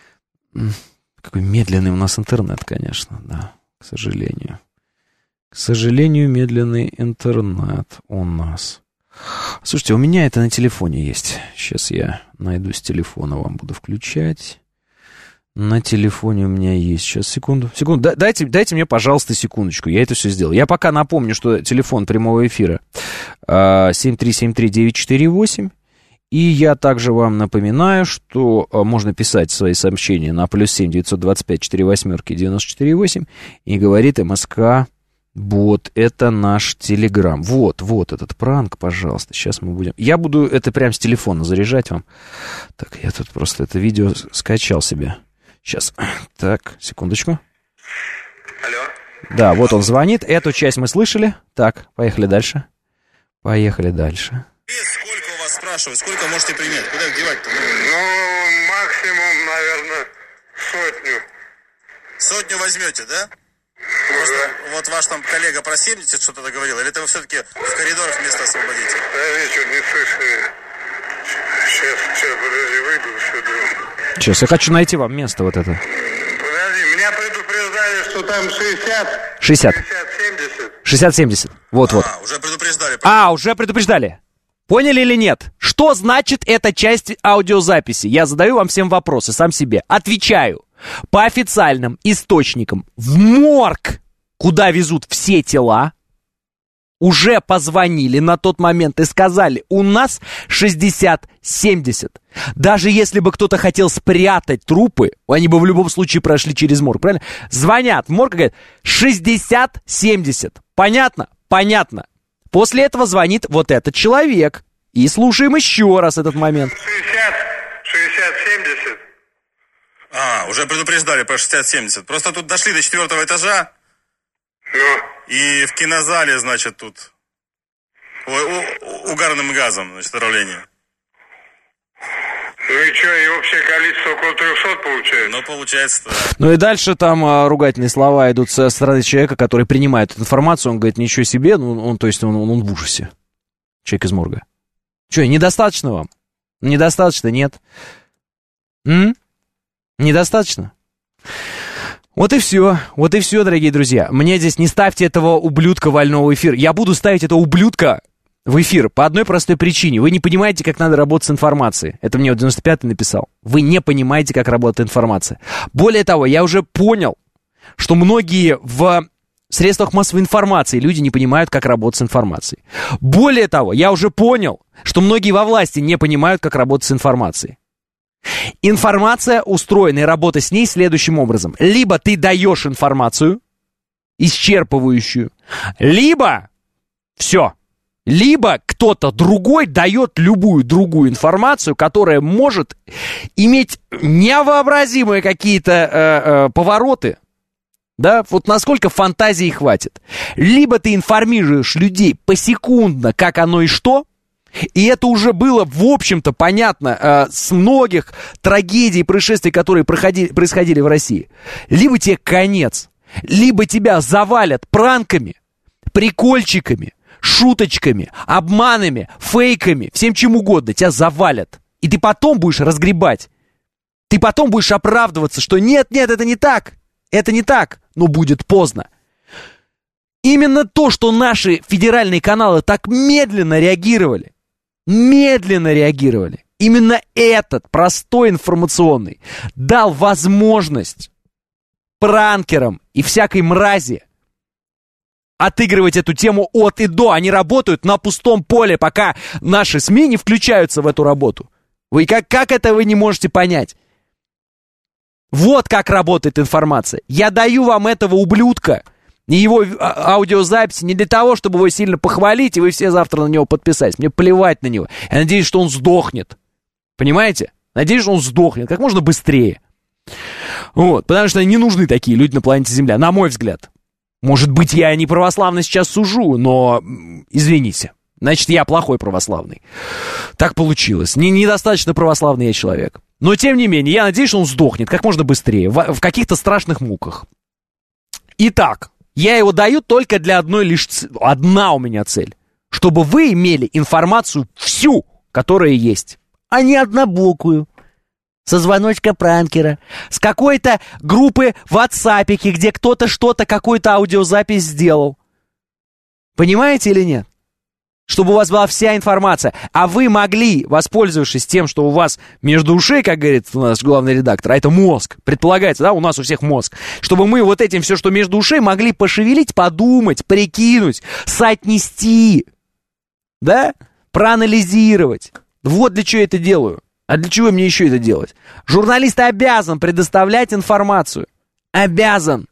Какой медленный у нас интернет, конечно, да. К сожалению. К сожалению, медленный интернет у нас. Слушайте, у меня это на телефоне есть. Сейчас я найду с телефона, вам буду включать. На телефоне у меня есть. Сейчас, секунду. Секунду. Дайте, дайте мне, пожалуйста, секундочку. Я это все сделал. Я пока напомню, что телефон прямого эфира семь три семь три девять четыре восемь. И я также вам напоминаю, что можно писать свои сообщения на плюс семь девятьсот двадцать пять четыре восьмерки девяносто четыре восемь. И говорит МСК Бот. Это наш Телеграм. Вот, вот этот пранк, пожалуйста. Сейчас мы будем... Я буду это прямо с телефона заряжать вам. Так, я тут просто это видео скачал себе. Сейчас. Так, секундочку. Алло. Да, вот он звонит. Эту часть мы слышали. Так, поехали дальше. Поехали дальше. Сколько у вас спрашивают? Сколько можете принять? Куда их девать-то? Ну, максимум, наверное, сотню. Сотню возьмете, да? Просто вот ваш там коллега про семьдесят что-то говорил, или это вы все-таки в коридорах место освободите? Да я что, не слышу. Сейчас, сейчас, подожди, выйду сюда. Сейчас, я хочу найти вам место вот это. Подожди, меня предупреждали, что там шестьдесят. шестьдесят. шестьдесят семьдесят. Вот-вот. А, уже предупреждали. А, уже предупреждали. Поняли или нет? Что значит эта часть аудиозаписи? Я задаю вам всем вопросы, сам себе. Отвечаю. По официальным источникам в морг, куда везут все тела, уже позвонили на тот момент и сказали, у нас шестьдесят семьдесят. Даже если бы кто-то хотел спрятать трупы, они бы в любом случае прошли через морг, правильно? Звонят в морг и говорят, шестьдесят семьдесят. Понятно? Понятно. После этого звонит вот этот человек. И слушаем еще раз этот момент. шестьдесят, шестьдесят, семьдесят. А, уже предупреждали про шестьдесят семьдесят. Просто тут дошли до четвертого этажа. Ну? И в кинозале, значит, тут у- у- угарным газом, значит, отравление. Ну и что, и общее количество около трехсот получается? Ну, получается, да. Ну и дальше там а, ругательные слова идут со стороны человека, который принимает эту информацию. Он говорит, ничего себе, ну, он, то есть он, он, он в ужасе. Человек из морга. Что, недостаточно вам? Недостаточно, нет. М? Недостаточно? Вот и все, вот и все, дорогие друзья. Мне здесь не ставьте этого ублюдка вольного в эфир. Я буду ставить этого ублюдка в эфир по одной простой причине. Вы не понимаете, как надо работать с информацией. Это мне вот девяносто пятый написал. Вы не понимаете, как работает информация. Более того, я уже понял, что многие в средствах массовой информации люди не понимают, как работать с информацией. Более того, я уже понял, что многие во власти не понимают, как работать с информацией. Информация устроена, и работа с ней следующим образом. Либо ты даешь информацию, исчерпывающую, либо все. Либо кто-то другой дает любую другую информацию, которая может иметь невообразимые какие-то э, э, повороты. Да, вот насколько фантазии хватит. Либо ты информируешь людей посекундно, как оно и что. И это уже было, в общем-то, понятно э, с многих трагедий и происшествий, которые проходили, происходили в России. Либо тебе конец, либо тебя завалят пранками, прикольчиками, шуточками, обманами, фейками, всем чем угодно. Тебя завалят. И ты потом будешь разгребать. Ты потом будешь оправдываться, что нет-нет, это не так. Это не так. Но будет поздно. Именно то, что наши федеральные каналы так медленно реагировали, медленно реагировали, именно этот простой информационный дал возможность пранкерам и всякой мрази отыгрывать эту тему от и до. Они работают на пустом поле, пока наши СМИ не включаются в эту работу. Вы как, как это вы не можете понять? Вот как работает информация. Я даю вам этого ублюдка и его аудиозаписи не для того, чтобы его сильно похвалить, и вы все завтра на него подписались. Мне плевать на него. Я надеюсь, что он сдохнет. Понимаете? Надеюсь, что он сдохнет как можно быстрее. Вот. Потому что не нужны такие люди на планете Земля, на мой взгляд. Может быть, я не православно сейчас сужу, но извините. Значит, я плохой православный. Так получилось. Не, недостаточно православный я человек. Но, тем не менее, я надеюсь, что он сдохнет как можно быстрее, в, в каких-то страшных муках. Итак, я его даю только для одной лишь... Ц... Одна у меня цель. Чтобы вы имели информацию всю, которая есть, а не однобокую. Со звоночка пранкера, с какой-то группы в WhatsApp, где кто-то что-то, какую-то аудиозапись сделал. Понимаете или нет? Чтобы у вас была вся информация. А вы могли, воспользовавшись тем, что у вас между ушей, как говорит у нас главный редактор, а это мозг, предполагается, да, у нас у всех мозг, чтобы мы вот этим все, что между ушей, могли пошевелить, подумать, прикинуть, соотнести, да, проанализировать. Вот для чего я это делаю. А для чего мне еще это делать? Журналист обязан предоставлять информацию. Обязан.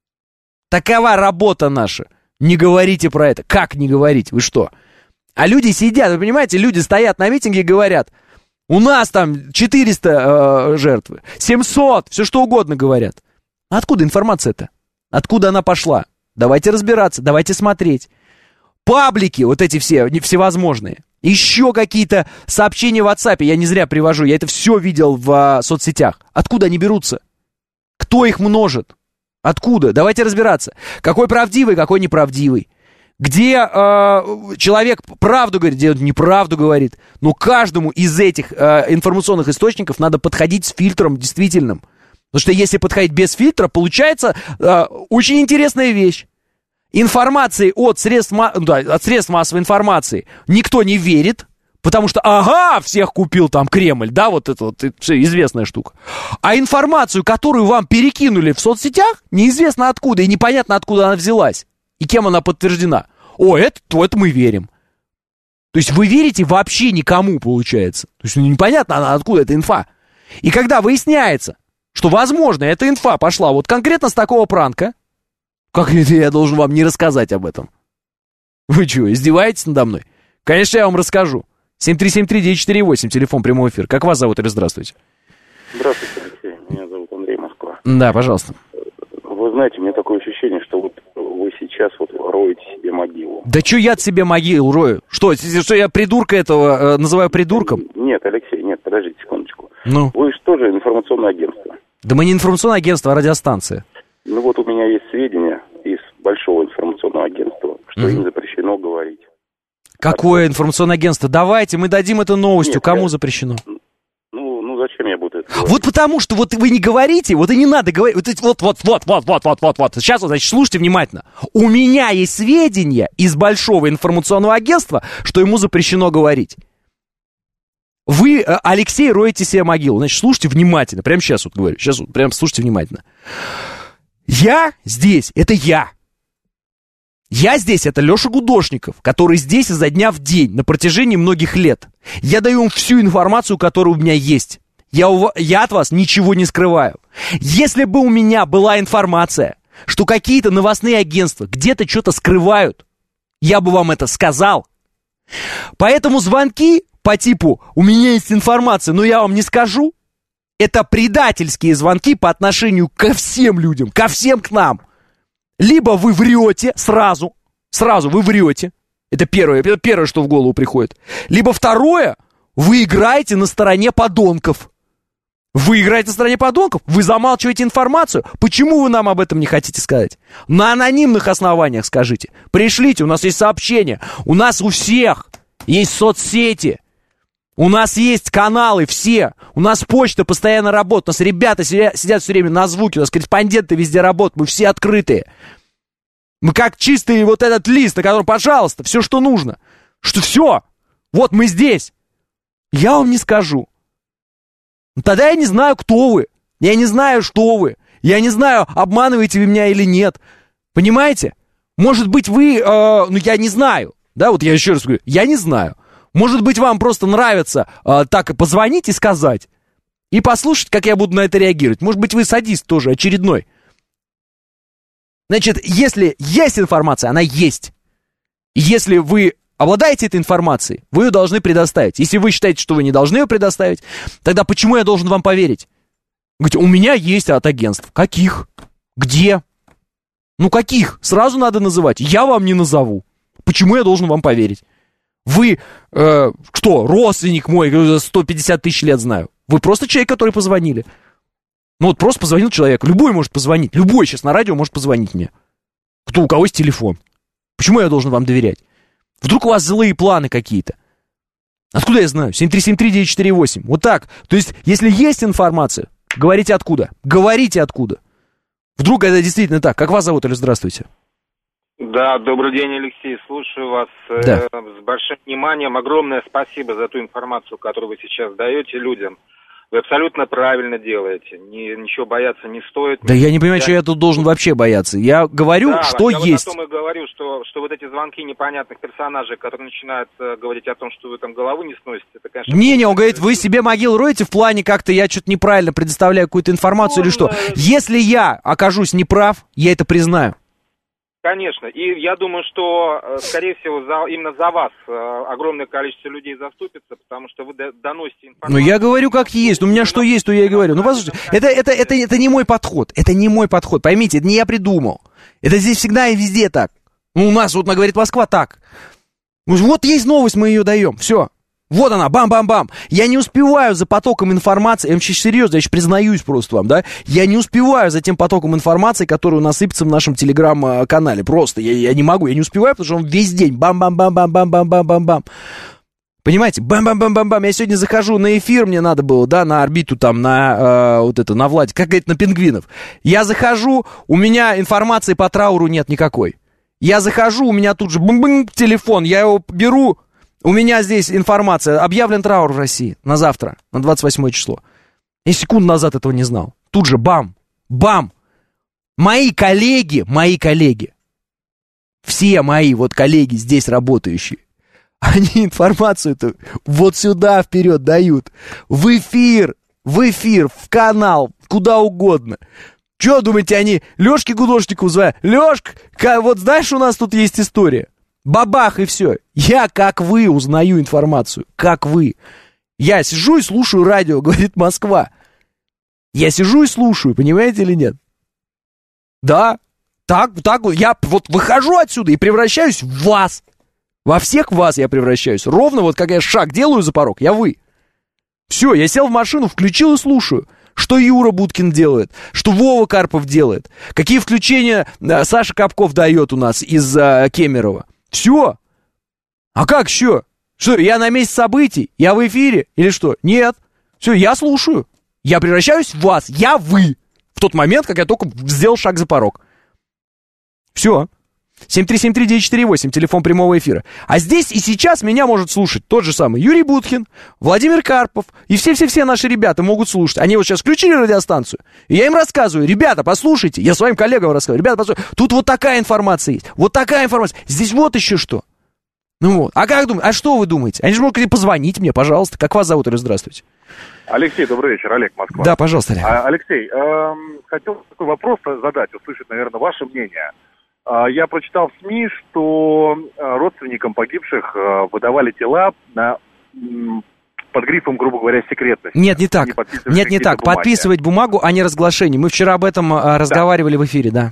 Такова работа наша. Не говорите про это. Как не говорить? Вы что? А люди сидят, вы понимаете, люди стоят на митинге и говорят, у нас там четыреста э, жертв, семьсот, все что угодно говорят. Откуда информация-то? Откуда она пошла? Давайте разбираться, давайте смотреть. Паблики, вот эти все, всевозможные. Еще какие-то сообщения в WhatsApp, я не зря привожу, я это все видел в а, соцсетях. Откуда они берутся? Кто их множит? Откуда? Давайте разбираться. Какой правдивый, какой неправдивый. Где э, человек правду говорит, где он неправду говорит. Но каждому из этих э, информационных источников надо подходить с фильтром действительным. Потому что если подходить без фильтра, получается э, очень интересная вещь. Информации от средств, да, от средств массовой информации никто не верит, потому что, ага, всех купил там Кремль, да, вот это вот все известная штука. А информацию, которую вам перекинули в соцсетях, неизвестно откуда, и непонятно, откуда она взялась, и кем она подтверждена. О, это, то это мы верим. То есть вы верите вообще никому, получается. То есть ну, непонятно, откуда эта инфа. И когда выясняется, что, возможно, эта инфа пошла вот конкретно с такого пранка, как я должен вам не рассказать об этом? Вы что, издеваетесь надо мной? Конечно, я вам расскажу. семь три семь три девять четыре восемь, телефон прямого эфира. Как вас зовут или здравствуйте? Здравствуйте, Алексей. Меня зовут Андрей, Москва. Да, пожалуйста. Вы знаете, у меня такое ощущение, что вот вы сейчас вот роете себе могилу. Да что я себе могилу рою? Что, что я придурка этого э, называю придурком? Нет, Алексей, нет, подождите секундочку. Ну? Вы же тоже информационное агентство. Да мы не информационное агентство, а радиостанция. Ну вот у меня есть сведения из большого информационного агентства, что mm-hmm. им запрещено говорить. Какое информационное агентство? Давайте, мы дадим это новостью. Нет, Кому я... запрещено? Ну, ну зачем я буду это говорить? Вот потому что вот вы не говорите, вот и не надо говорить. Вот, вот, вот, вот, вот, вот, вот, вот, вот. Сейчас вот, значит, слушайте внимательно. У меня есть сведения из большого информационного агентства, что ему запрещено говорить. Вы, Алексей, роете себе могилу. Значит, слушайте внимательно. Прямо сейчас вот говорю. Сейчас вот прямо слушайте внимательно. Я здесь, это я. Я здесь, это Леша Гудошников, который здесь изо дня в день, на протяжении многих лет. Я даю вам всю информацию, которая у меня есть. Я, у, я от вас ничего не скрываю. Если бы у меня была информация, что какие-то новостные агентства где-то что-то скрывают, я бы вам это сказал. Поэтому звонки по типу «у меня есть информация, но я вам не скажу», это предательские звонки по отношению ко всем людям, ко всем к нам. Либо вы врете сразу, сразу вы врете, это первое, это первое, что в голову приходит. Либо второе, вы играете на стороне подонков. Вы играете на стороне подонков, вы замалчиваете информацию. Почему вы нам об этом не хотите сказать? На анонимных основаниях скажите. Пришлите, у нас есть сообщения, у нас у всех есть соцсети. У нас есть каналы все, у нас почта постоянно работает, у нас ребята сидят, сидят все время на звуке, у нас корреспонденты везде работают, мы все открытые. Мы как чистый вот этот лист, на котором, пожалуйста, все, что нужно. Что все, вот мы здесь. Я вам не скажу. Тогда я не знаю, кто вы, я не знаю, что вы, я не знаю, обманываете вы меня или нет. Понимаете? Может быть, вы, э, ну я не знаю, да, вот я еще раз говорю, я не знаю. Может быть, вам просто нравится э, так и позвонить и сказать, и послушать, как я буду на это реагировать. Может быть, вы садист тоже очередной. Значит, если есть информация, она есть. Если вы обладаете этой информацией, вы ее должны предоставить. Если вы считаете, что вы не должны ее предоставить, тогда почему я должен вам поверить? Говорите, у меня есть от агентств. Каких? Где? Ну, каких? Сразу надо называть. Я вам не назову. Почему я должен вам поверить? Вы, э, кто, родственник мой, за сто пятьдесят тысяч лет знаю. Вы просто человек, который позвонили. Ну вот просто позвонил человек. Любой может позвонить. Любой сейчас на радио может позвонить мне. Кто, у кого есть телефон. Почему я должен вам доверять? Вдруг у вас злые планы какие-то. Откуда я знаю? семь три семь три девять четыре восемь. Вот так. То есть, если есть информация, говорите откуда. Говорите откуда. Вдруг это действительно так. Как вас зовут или здравствуйте? Да, добрый день, Алексей, слушаю вас да. э, с большим вниманием. Огромное спасибо за ту информацию, которую вы сейчас даете людям. Вы абсолютно правильно делаете. Ни, ничего бояться не стоит. Да я не понимаю, я... что я тут должен вообще бояться. Я говорю, да, что я есть. Вот о том и говорю, что, что вот эти звонки непонятных персонажей, которые начинают э, говорить о том, что вы там голову не сносите, это, конечно... Не-не, он говорит, вы себе могилу роете в плане как-то я что-то неправильно предоставляю какую-то информацию он... или что. Если я окажусь неправ, я это признаю. Конечно, и я думаю, что, скорее всего, за, именно за вас огромное количество людей заступится, потому что вы доносите информацию. Ну, я говорю, как есть, у меня что есть, то я и говорю. Ну, послушайте, это, это, это, это не мой подход, это не мой подход, поймите, это не я придумал. Это здесь всегда и везде так. Ну, у нас, вот, говорит Москва, так. Вот есть новость, мы ее даем, все. Вот она, бам-бам-бам. Я не успеваю за потоком информации, я вам сейчас серьезно, я сейчас признаюсь просто вам, да, я не успеваю за тем потоком информации, который у нас сыпется в нашем телеграм-канале, просто, я, я не могу, я не успеваю, потому что он весь день бам-бам-бам-бам-бам-бам-бам-бам. Понимаете, бам-бам-бам-бам-бам, я сегодня захожу на эфир, мне надо было, да, на орбиту там, на, э, вот это, на Владе, как говорит, на пингвинов. Я захожу, у меня информации по трауру нет никакой. Я захожу, у меня тут же бум-бум телефон, я его беру. У меня здесь информация. Объявлен траур в России на завтра, на двадцать восьмое число. Я секунду назад этого не знал. Тут же бам, бам. Мои коллеги, мои коллеги, все мои вот коллеги здесь работающие, они информацию-то вот сюда вперед дают. В эфир, в эфир, в канал, куда угодно. Че, думаете, они Лёшке Гудошникову звонят? Лёшка, вот знаешь, у нас тут есть история. Бабах, и все. Я, как вы, узнаю информацию. Как вы. Я сижу и слушаю радио, говорит Москва. Я сижу и слушаю, понимаете или нет? Да, так, так, я вот выхожу отсюда и превращаюсь в вас. Во всех вас я превращаюсь. Ровно вот как я шаг делаю за порог, я вы. Все, я сел в машину, включил и слушаю. Что Юра Будкин делает, что Вова Карпов делает, какие включения Саша Капков дает у нас из uh, Кемерово. Все. А как еще? Что, я на месте событий? Я в эфире? Или что? Нет. Все, я слушаю. Я превращаюсь в вас. Я вы. В тот момент, как я только сделал шаг за порог. Все. семь три семь три девять четыре восемь, телефон прямого эфира. А здесь и сейчас меня может слушать тот же самый Юрий Будкин, Владимир Карпов и все-все-все наши ребята могут слушать. Они вот сейчас включили радиостанцию, и я им рассказываю: ребята, послушайте, я своим коллегам рассказываю: ребята, послушайте, тут вот такая информация есть, вот такая информация, здесь вот еще что. Ну вот, а как думаете, а что вы думаете? Они же могут позвонить мне, пожалуйста. Как вас зовут, или здравствуйте? Алексей, добрый вечер, Олег, Москва. Да, пожалуйста, Олег. А, Алексей, эм, хотел такой вопрос задать, услышать, наверное, ваше мнение. Я прочитал в СМИ, что родственникам погибших выдавали тела на, под грифом, грубо говоря, секретности. Нет, не так. Нет, не так. Бумаги. Подписывать бумагу, а не разглашение. Мы вчера об этом да. разговаривали в эфире, да.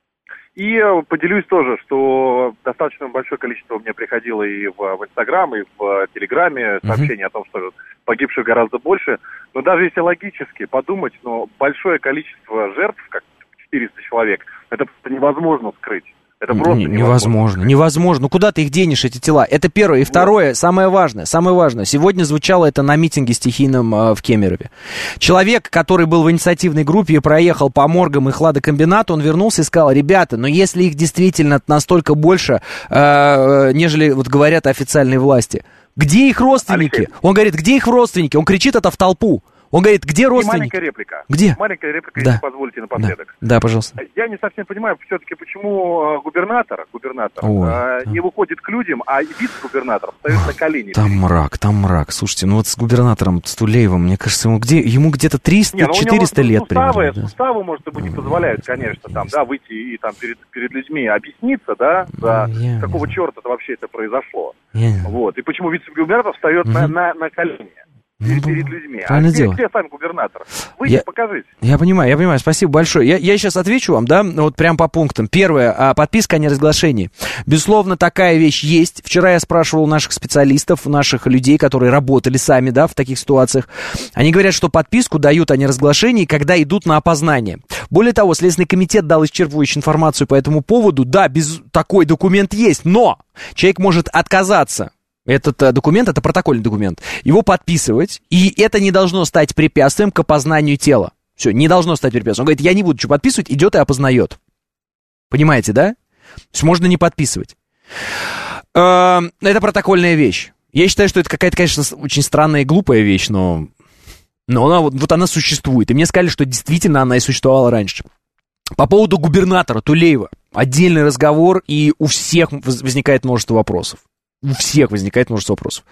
И поделюсь тоже, что достаточно большое количество мне приходило и в, в Инстаграм, и в Телеграме сообщений uh-huh. о том, что погибших гораздо больше. Но даже если логически подумать, но большое количество жертв, как четыреста человек, это просто невозможно скрыть. Это просто невозможно. Невозможно. невозможно. Ну куда ты их денешь, эти тела? Это первое. И второе, вот. самое важное, самое важное. Сегодня звучало это на митинге стихийном э, в Кемерове. Человек, который был в инициативной группе и проехал по моргам и хладокомбинату, он вернулся и сказал: ребята, но если их действительно настолько больше, э, нежели вот говорят официальные власти, где их родственники? Алексей. Он говорит, где их родственники? Он кричит это в толпу. Он говорит, где родственники? И маленькая реплика. Где? Маленькая реплика, да. если позволите напоследок. Да. да, пожалуйста. Я не совсем понимаю все-таки, почему губернатор, губернатор Ой, э, да. не выходит к людям, а вице-губернатор встает на колени. Там мрак, там мрак. Слушайте, ну вот с губернатором, с Тулеевым, мне кажется, ему, где, ему где-то триста-четыреста лет суставы, примерно. Да. Суставы, может быть, не позволяют, конечно, там, да, выйти и там перед, перед людьми объясниться, да, за я, какого я... черта-то вообще это произошло. Я... Вот. И почему вице-губернатор встает угу. на, на, на колени. Перед, перед людьми. А где, где сам губернатор? Выйди, я, покажите. Я понимаю, я понимаю, спасибо большое. Я, я сейчас отвечу вам, да, вот прям по пунктам. Первое, подписка о неразглашении. Безусловно, такая вещь есть. Вчера я спрашивал наших специалистов, наших людей, которые работали сами, да, в таких ситуациях. Они говорят, что подписку дают о неразглашении, когда идут на опознание. Более того, Следственный комитет дал исчерпывающую информацию по этому поводу. Да, без, такой документ есть, но человек может отказаться. Этот а, документ, это протокольный документ, его подписывать, и это не должно стать препятствием к опознанию тела. Все, не должно стать препятствием. Он говорит, я не буду что подписывать, идет и опознает. Понимаете, да? То есть можно не подписывать. Э, это протокольная вещь. Я считаю, что это какая-то, конечно, очень странная и глупая вещь, но, но она, вот, вот она существует. И мне сказали, что действительно она и существовала раньше. По поводу губернатора Тулеева. Отдельный разговор, и у всех возникает множество вопросов. У всех возникает множество вопросов.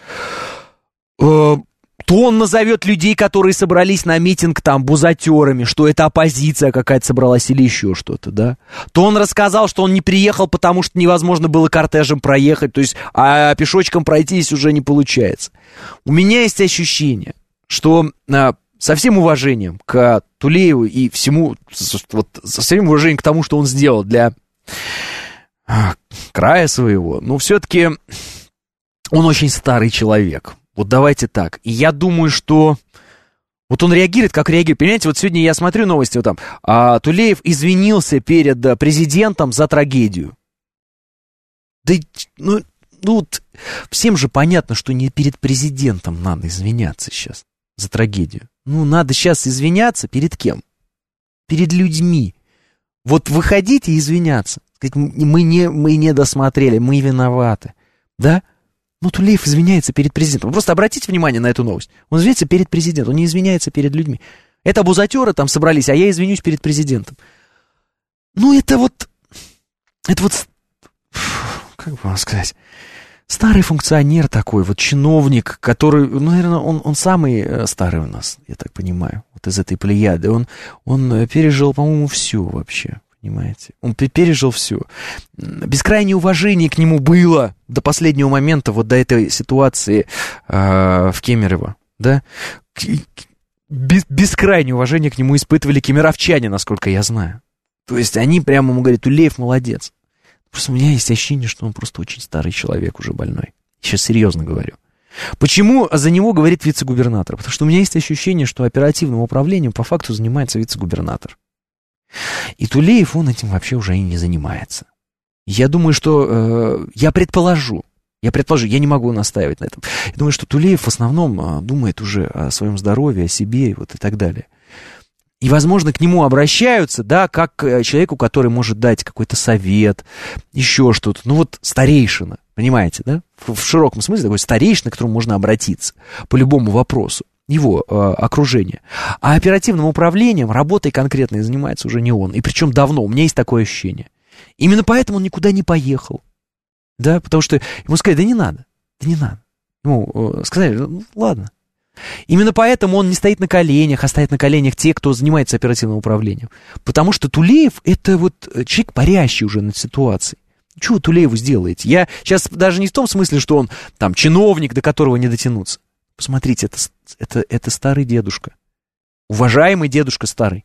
Э, то он назовет людей, которые собрались на митинг там бузатерами, что это оппозиция какая-то собралась или еще что-то, да. То он рассказал, что он не приехал, потому что невозможно было кортежем проехать, то есть, а пешочком пройтись уже не получается. У меня есть ощущение, что э, со всем уважением к Тулееву и всему, вот, со всем уважением к тому, что он сделал для э, края своего, но все-таки... Он очень старый человек. Вот давайте так. И я думаю, что... Вот он реагирует, как реагирует. Понимаете, вот сегодня я смотрю новости, вот там. А, Тулеев извинился перед президентом за трагедию. Да, ну, ну вот, всем же понятно, что не перед президентом надо извиняться сейчас за трагедию. Ну, надо сейчас извиняться перед кем? Перед людьми. Вот выходить и извиняться. Сказать, мы не, мы не досмотрели, мы виноваты. Да? Ну, Тулеев извиняется перед президентом. Вы просто обратите внимание на эту новость. Он извиняется перед президентом, он не извиняется перед людьми. Это бузатеры там собрались, а я извинюсь перед президентом. Ну, это вот... Это вот... Как бы вам сказать... Старый функционер такой, вот чиновник, который... Ну, наверное, он, он самый старый у нас, я так понимаю, вот из этой плеяды. Он, он пережил, по-моему, все вообще. понимаете? Он пережил все. Бескрайнее уважение к нему было до последнего момента, вот до этой ситуации э, в Кемерово, да? Бес, бескрайнее уважение к нему испытывали кемеровчане, насколько я знаю. То есть они прямо ему говорят: Тулеев молодец. Просто у меня есть ощущение, что он просто очень старый человек, уже больной. Сейчас серьезно говорю. Почему за него говорит вице-губернатор? Потому что у меня есть ощущение, что оперативным управлением по факту занимается вице-губернатор. И Тулеев, он этим вообще уже и не занимается. Я думаю, что... Э, я предположу, я предположу, я не могу настаивать на этом. Я думаю, что Тулеев в основном э, думает уже о своем здоровье, о себе вот, и так далее. И, возможно, к нему обращаются, да, как к человеку, который может дать какой-то совет, еще что-то. Ну вот старейшина, понимаете, да? В, в широком смысле такой старейшина, к которому можно обратиться по любому вопросу. Его э, окружение. А оперативным управлением, работой конкретной занимается уже не он. И причем давно, у меня есть такое ощущение. Именно поэтому он никуда не поехал. Да, потому что ему сказали: да не надо, да не надо. Ему э, сказали: ну ладно. Именно поэтому он не стоит на коленях, а стоят на коленях те, кто занимается оперативным управлением. Потому что Тулеев — это вот человек, парящий уже над ситуацией. Что вы Тулееву сделаете? Я сейчас даже не в том смысле, что он там чиновник, до которого не дотянуться. Посмотрите, это, это, это старый дедушка. Уважаемый дедушка старый.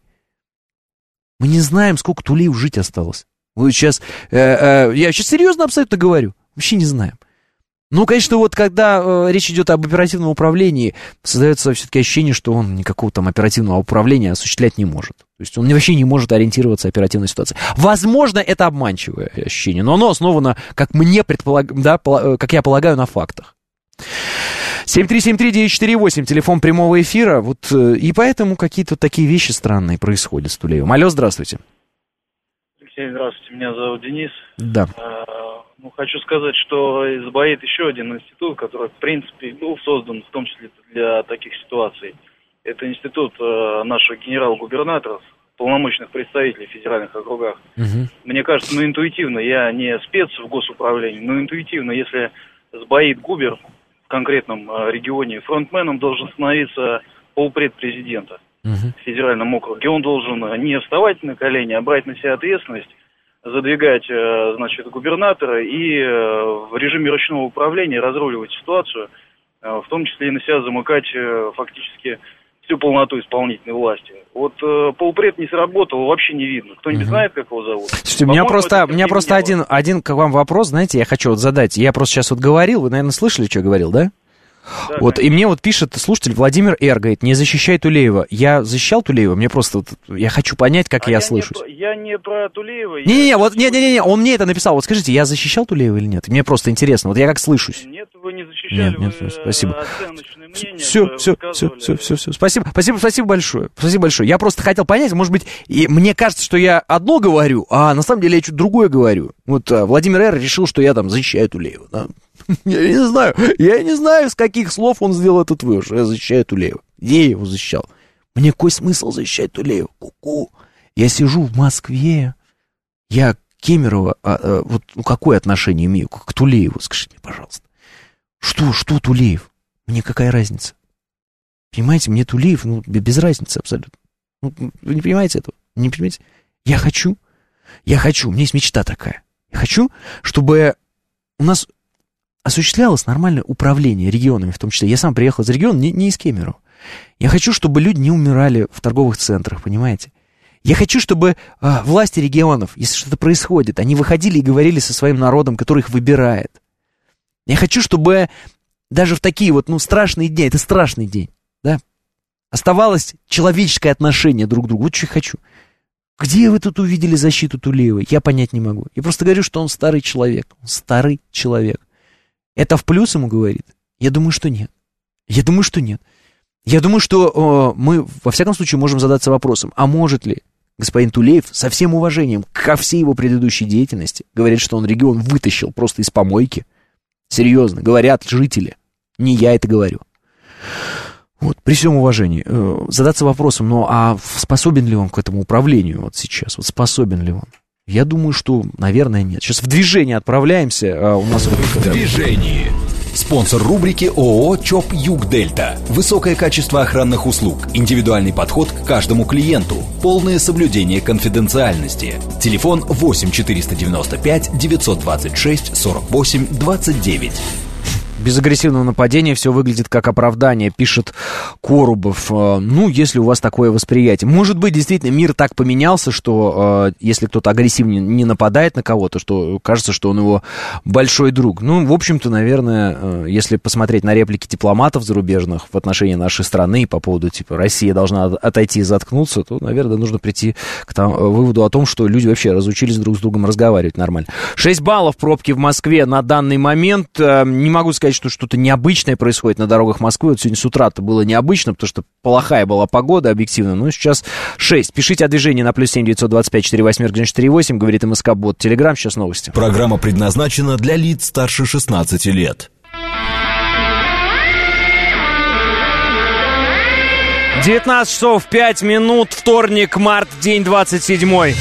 Мы не знаем, сколько Тулееву жить осталось. Вы сейчас, э, э, я сейчас серьезно абсолютно говорю. Вообще не знаем. Ну, конечно, вот когда э, речь идет об оперативном управлении, создается все-таки ощущение, что он никакого там оперативного управления осуществлять не может. То есть он вообще не может ориентироваться в оперативной ситуации. Возможно, это обманчивое ощущение, но оно основано, как мне предполагаю, да, как я полагаю, на фактах. семь три семь три девять четыре восемь, телефон прямого эфира. Вот, и поэтому какие-то такие вещи странные происходят с Тулеевым. Алло, здравствуйте. Алексей, здравствуйте, меня зовут Денис. Да. Ну, хочу сказать, что сбоит еще один институт, который, в принципе, был создан в том числе для таких ситуаций. Это институт наших генерал-губернаторов, полномочных представителей в федеральных округах. Угу. Мне кажется, ну, интуитивно, я не спец в госуправлении, но интуитивно, если сбоит губер в конкретном регионе, фронтменом должен становиться полпред президента угу. в федеральном округе. Он должен не вставать на колени, а брать на себя ответственность, задвигать, значит, губернатора и в режиме ручного управления разруливать ситуацию, в том числе и на себя замыкать фактически всю полноту исполнительной власти. Вот полпред не сработал, вообще не видно. Кто-нибудь угу. знает, как его зовут? Слушайте, у меня просто, у меня просто один, один к вам вопрос, знаете, я хочу вот задать. Я просто сейчас вот говорил, вы, наверное, слышали, что я говорил, да? Да, вот, и мне вот пишет слушатель Владимир Р. говорит: не защищай Тулеева. Я защищал Тулеева? Мне просто, вот, я хочу понять, как а я, я слышусь. Не, я не про Тулеева. Не-не-не, вот, не-не-не, он мне это написал. Вот скажите, я защищал Тулеева или нет? Мне просто интересно, вот я как слышусь. Нет, вы не защищали, нет, нет, вы спасибо. Оценочное мнение. Все, все, все, все, все, все. Спасибо, спасибо, спасибо большое. Спасибо большое. Я просто хотел понять, может быть, и мне кажется, что я одно говорю, а на самом деле я что-то другое говорю. Вот а, Владимир Р. решил, что я там защищаю Тулеева, да? Я не знаю, я не знаю, с каких слов он сделал этот вывод, что я защищаю Тулеева. Где я его защищал? Мне какой смысл защищать Тулеева? Ку-ку. Я сижу в Москве, я Кемерово, а, а, вот ну, какое отношение имею к, к Тулееву, скажите мне, пожалуйста. Что, что Тулеев? Мне какая разница? Понимаете, мне Тулеев, ну, без разницы абсолютно. Ну, вы не понимаете этого? Не понимаете? Я хочу, я хочу, у меня есть мечта такая. Я хочу, чтобы у нас осуществлялось нормальное управление регионами, в том числе. Я сам приехал из региона, не, не из Кемерово. Я хочу, чтобы люди не умирали в торговых центрах, понимаете? Я хочу, чтобы а, власти регионов, если что-то происходит, они выходили и говорили со своим народом, который их выбирает. Я хочу, чтобы даже в такие вот, ну, страшные дни, это страшный день, да, оставалось человеческое отношение друг к другу. Вот что я хочу. Где вы тут увидели защиту Тулеева? Я понять не могу. Я просто говорю, что он старый человек. Он старый человек. Это в плюс ему говорит? Я думаю, что нет. Я думаю, что нет. Я думаю, что э, мы, во всяком случае, можем задаться вопросом, а может ли господин Тулеев со всем уважением ко всей его предыдущей деятельности говорит, что он регион вытащил просто из помойки? Серьезно, говорят жители. Не я это говорю. Вот, при всем уважении. Э, задаться вопросом, ну а способен ли он к этому управлению вот сейчас? Вот способен ли он? Я думаю, что, наверное, нет. Сейчас в движение отправляемся, а у нас... В движении с Спонсор рубрики ООО ЧОП Юг-Дельта. Высокое качество охранных услуг, индивидуальный подход к каждому клиенту, полное соблюдение конфиденциальности. Телефон восемь четыреста девяносто пять девятьсот двадцать шесть сорок восемь двадцать девять. Без агрессивного нападения все выглядит как оправдание, пишет Корубов. Ну, если у вас такое восприятие. Может быть, действительно, мир так поменялся, что э, если кто-то агрессивно не нападает на кого-то, что кажется, что он его большой друг. Ну, в общем-то, наверное, э, если посмотреть на реплики дипломатов зарубежных в отношении нашей страны по поводу, типа, Россия должна отойти и заткнуться, то, наверное, нужно прийти к там, выводу о том, что люди вообще разучились друг с другом разговаривать нормально. шесть баллов пробки в Москве на данный момент. Э, не могу сказать, что что-то необычное происходит на дорогах Москвы. Вот сегодня с утра-то было необычно, потому что плохая была погода, объективно. Но сейчас шесть. Пишите о движении на плюс семь девятьсот двадцать пять четыре восемь четыре восемь, говорит МСК-бот. Телеграм, сейчас новости. Программа предназначена для лиц старше шестнадцати лет. девятнадцать часов пять минут, вторник, март, день двадцать седьмой.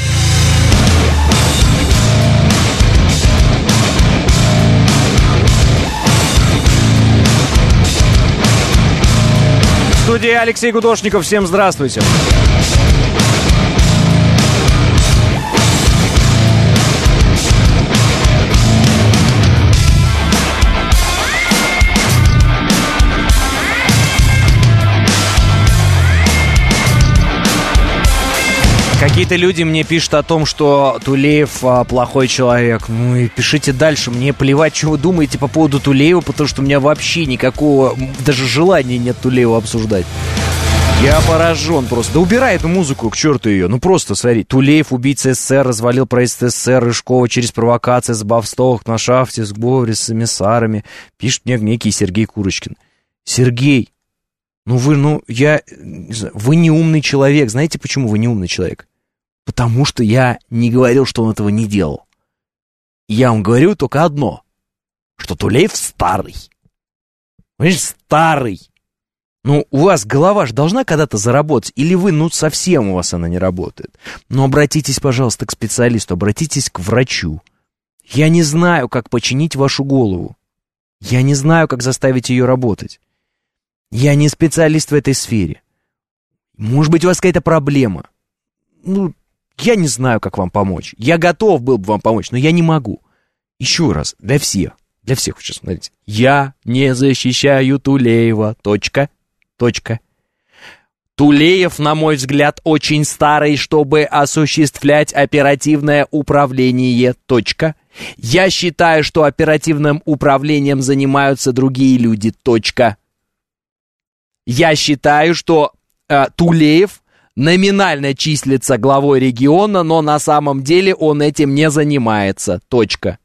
В студии Алексей Гудошников. Всем здравствуйте. Какие-то люди мне пишут о том, что Тулеев а, плохой человек. Ну и пишите дальше. Мне плевать, что вы думаете по поводу Тулеева, потому что у меня вообще никакого даже желания нет Тулеева обсуждать. Я поражен просто. Да убирай эту музыку, к черту ее. Ну просто, смотри. Тулеев, убийца СССР, развалил правительство СССР, Рыжкова через провокации, забастовок на шахте, сговоре с эмиссарами. Пишет мне некий Сергей Курочкин. Сергей, ну вы, ну я... Вы не умный человек. Знаете, почему вы не умный человек? Потому что я не говорил, что он этого не делал. Я вам говорю только одно. Что Тулеев старый. Понимаешь, старый. Ну, у вас голова же должна когда-то заработать. Или вы, ну, совсем у вас она не работает. Ну, обратитесь, пожалуйста, к специалисту. Обратитесь к врачу. Я не знаю, как починить вашу голову. Я не знаю, как заставить ее работать. Я не специалист в этой сфере. Может быть, у вас какая-то проблема. Ну, я не знаю, как вам помочь. Я готов был бы вам помочь, но я не могу. Еще раз, для всех, для всех, сейчас смотрите. Я не защищаю Тулеева, точка, точка. Тулеев, на мой взгляд, очень старый, чтобы осуществлять оперативное управление, точка. Я считаю, что оперативным управлением занимаются другие люди, точка. Я считаю, что э, Тулеев номинально числится главой региона, но на самом деле он этим не занимается. Точка.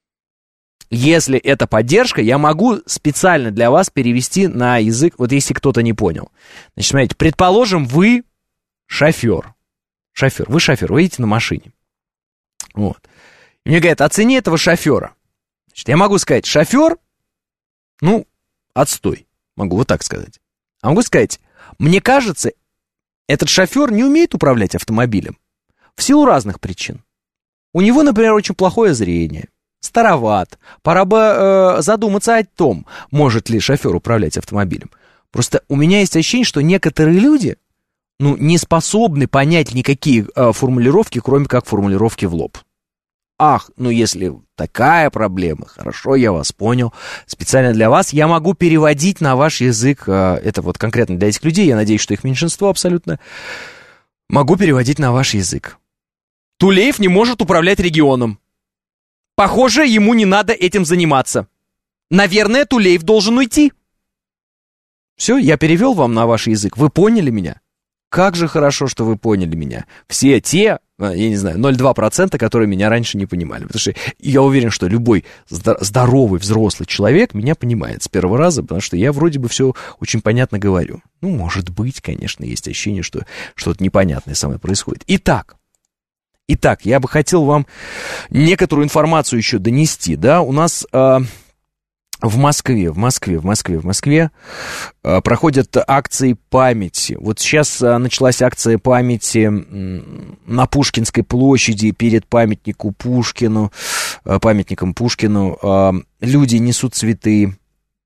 Если это поддержка, я могу специально для вас перевести на язык, вот если кто-то не понял. Значит, смотрите, предположим, вы шофер. Шофер, вы шофер, вы едете на машине. Вот. И мне говорят, оцени этого шофера. Значит, я могу сказать, шофер, ну, отстой. Могу вот так сказать. А могу сказать, мне кажется, этот шофер не умеет управлять автомобилем в силу разных причин. У него, например, очень плохое зрение, староват. Пора бы э, задуматься о том, может ли шофер управлять автомобилем. Просто у меня есть ощущение, что некоторые люди, ну, не способны понять никакие э, формулировки, кроме как формулировки в лоб. Ах, ну если такая проблема, хорошо, я вас понял. Специально для вас я могу переводить на ваш язык, это вот конкретно для этих людей, я надеюсь, что их меньшинство абсолютно, могу переводить на ваш язык. Тулеев не может управлять регионом. Похоже, ему не надо этим заниматься. Наверное, Тулеев должен уйти. Все, я перевел вам на ваш язык, вы поняли меня? Как же хорошо, что вы поняли меня. Все те, я не знаю, ноль целых два десятых процента, которые меня раньше не понимали. Потому что я уверен, что любой здоровый взрослый человек меня понимает с первого раза, потому что я вроде бы все очень понятно говорю. Ну, может быть, конечно, есть ощущение, что что-то непонятное со мной происходит. Итак, итак, я бы хотел вам некоторую информацию еще донести. Да, у нас... Э, В Москве, в Москве, в Москве, в Москве э, проходят акции памяти. Вот сейчас э, началась акция памяти э, на Пушкинской площади перед памятнику Пушкину, э, памятником Пушкину. Э, люди несут цветы,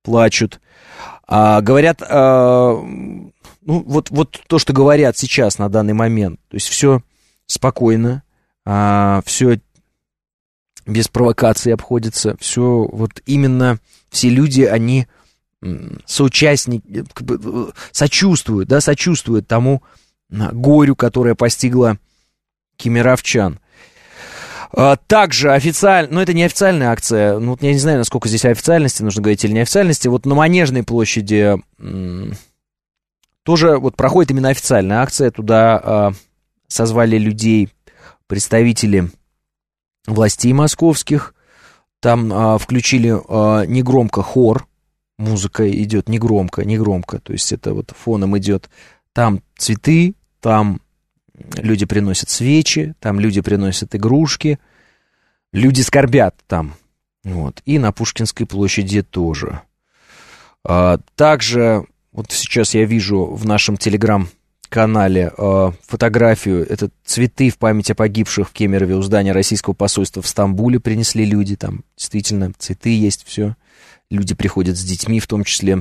плачут. А, говорят, а, ну, вот, вот то, что говорят сейчас на данный момент, то есть все спокойно, а, все без провокаций обходится, все вот именно все люди, они соучастники, как бы, сочувствуют, да, сочувствуют тому горю, которое постигло кемеровчан. Также официально, ну это не официальная акция, ну я не знаю, насколько здесь официальности нужно говорить или неофициальности, вот на Манежной площади м, тоже вот проходит именно официальная акция, туда а, созвали людей, представители властей московских, там а, включили а, негромко хор, музыка идет негромко, негромко, то есть это вот фоном идет, там цветы, там люди приносят свечи, там люди приносят игрушки, люди скорбят там, вот, и на Пушкинской площади тоже. А, также, вот сейчас я вижу в нашем телеграм-канале а, фотографию, это цветы в память о погибших в Кемерове у здания российского посольства в Стамбуле принесли люди, там действительно цветы есть, все, люди приходят с детьми в том числе.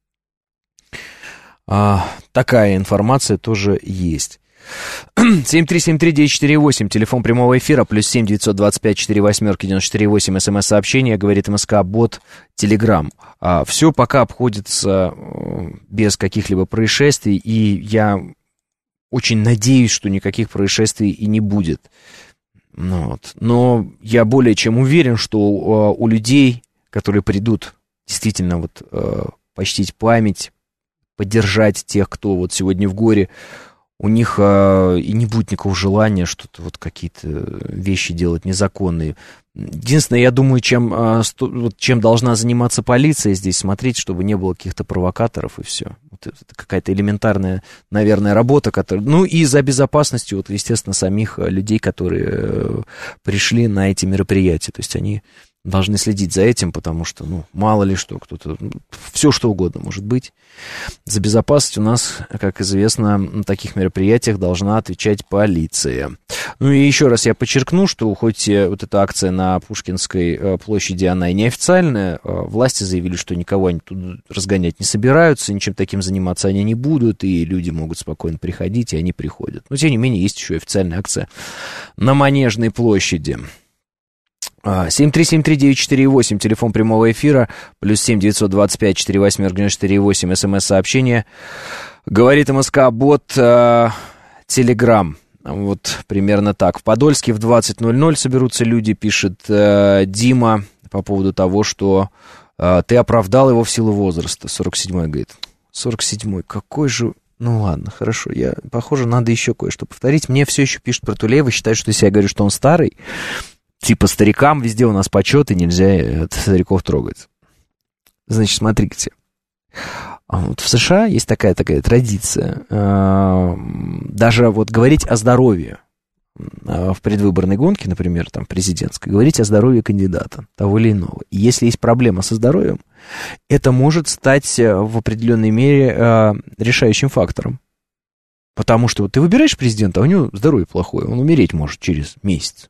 А, такая информация тоже есть. семь три семь три девять четыре восемь, телефон прямого эфира, плюс семь девятьсот двадцать пять сорок восемь девяносто четыре восемь, смс-сообщение, говорит МСК, бот, Телеграм. А, все пока обходится без каких-либо происшествий, и я очень надеюсь, что никаких происшествий и не будет. Ну, вот. Но я более чем уверен, что а, у людей, которые придут действительно вот а, почтить память, поддержать тех, кто вот сегодня в горе, у них а, и не будет никакого желания что-то, вот какие-то вещи делать незаконные. Единственное, я думаю, чем, а, сто, вот, чем должна заниматься полиция здесь, смотреть, чтобы не было каких-то провокаторов, и все. Вот это какая-то элементарная, наверное, работа, которая... Ну, и за безопасностью, вот, естественно, самих людей, которые пришли на эти мероприятия. То есть они должны следить за этим, потому что, ну, мало ли что, кто-то... Все, что угодно может быть. За безопасность у нас, как известно, на таких мероприятиях должна отвечать полиция. Ну и еще раз я подчеркну, что хоть вот эта акция на Пушкинской площади, она и неофициальная, власти заявили, что никого они тут разгонять не собираются, ничем таким заниматься они не будут, и люди могут спокойно приходить, и они приходят. Но, тем не менее, есть еще официальная акция на Манежной площади. семь три семь три девять четыре восемь, телефон прямого эфира, плюс семь девятьсот двадцать пять сорок восемь девяносто четыре восемь, смс-сообщение. Говорит МСК, бот, э, Телеграм. Вот примерно так. В Подольске в двадцать ноль ноль соберутся люди, пишет э, Дима по поводу того, что э, ты оправдал его в силу возраста. сорок седьмой, говорит. сорок седьмой, какой же... Ну ладно, хорошо, я, похоже, надо еще кое-что повторить. Мне все еще пишут про Тулеева, считают, что если я говорю, что он старый, типа старикам везде у нас почет, и нельзя стариков трогать. Значит, смотрите. Вот в США есть такая, такая традиция. Даже вот говорить о здоровье в предвыборной гонке, например, там, президентской, говорить о здоровье кандидата, того или иного. И если есть проблема со здоровьем, это может стать в определенной мере решающим фактором. Потому что вот ты выбираешь президента, а у него здоровье плохое, он умереть может через месяц.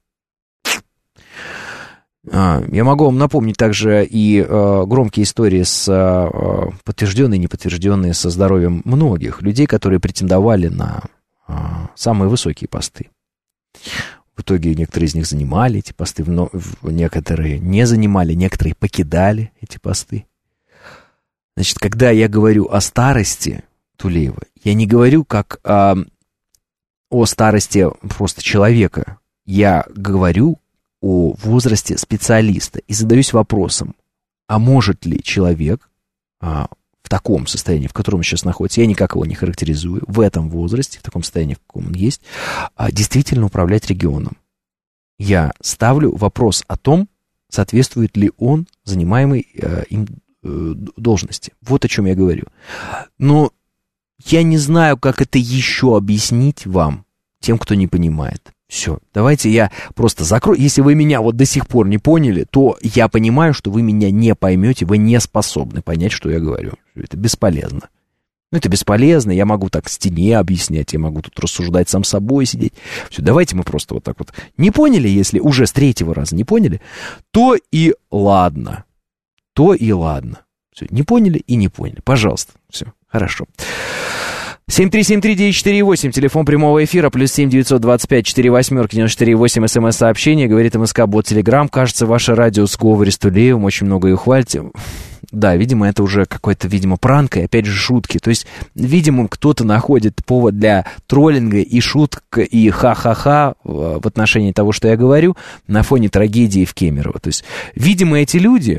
Я могу вам напомнить также и э, громкие истории с э, подтвержденные и неподтвержденные со здоровьем многих людей, которые претендовали на э, самые высокие посты. В итоге некоторые из них занимали эти посты, но некоторые не занимали, некоторые покидали эти посты. Значит, когда я говорю о старости Тулеева, я не говорю как э, о старости просто человека, я говорю о возрасте специалиста и задаюсь вопросом, а может ли человек а, в таком состоянии, в котором он сейчас находится, я никак его не характеризую, в этом возрасте, в таком состоянии, в каком он есть, а, действительно управлять регионом. Я ставлю вопрос о том, соответствует ли он занимаемой а, им а, должности. Вот о чем я говорю. Но я не знаю, как это еще объяснить вам, тем, кто не понимает. Все, давайте я просто закрою. Если вы меня вот до сих пор не поняли, то я понимаю, что вы меня не поймете, вы не способны понять, что я говорю. Это бесполезно. Ну, это бесполезно, я могу так стене объяснять, я могу тут рассуждать сам собой сидеть. Все, давайте мы просто вот так вот. Не поняли, если уже с третьего раза не поняли, то и ладно. То и ладно. Все, не поняли и не поняли. Пожалуйста, все, хорошо. семь три семь три девять четыре восемь, телефон прямого эфира, плюс семь девятьсот двадцать пять сорок восемь девяносто четыре восемь, смс-сообщение, говорит МСК-бот Телеграм. Кажется, ваше радио с Говори с Тулеевым, очень много ее хвалите. Да, видимо, это уже какой-то, видимо, пранк и, опять же, шутки. То есть, видимо, кто-то находит повод для троллинга и шуток, и ха-ха-ха в отношении того, что я говорю, на фоне трагедии в Кемерово. То есть, видимо, эти люди...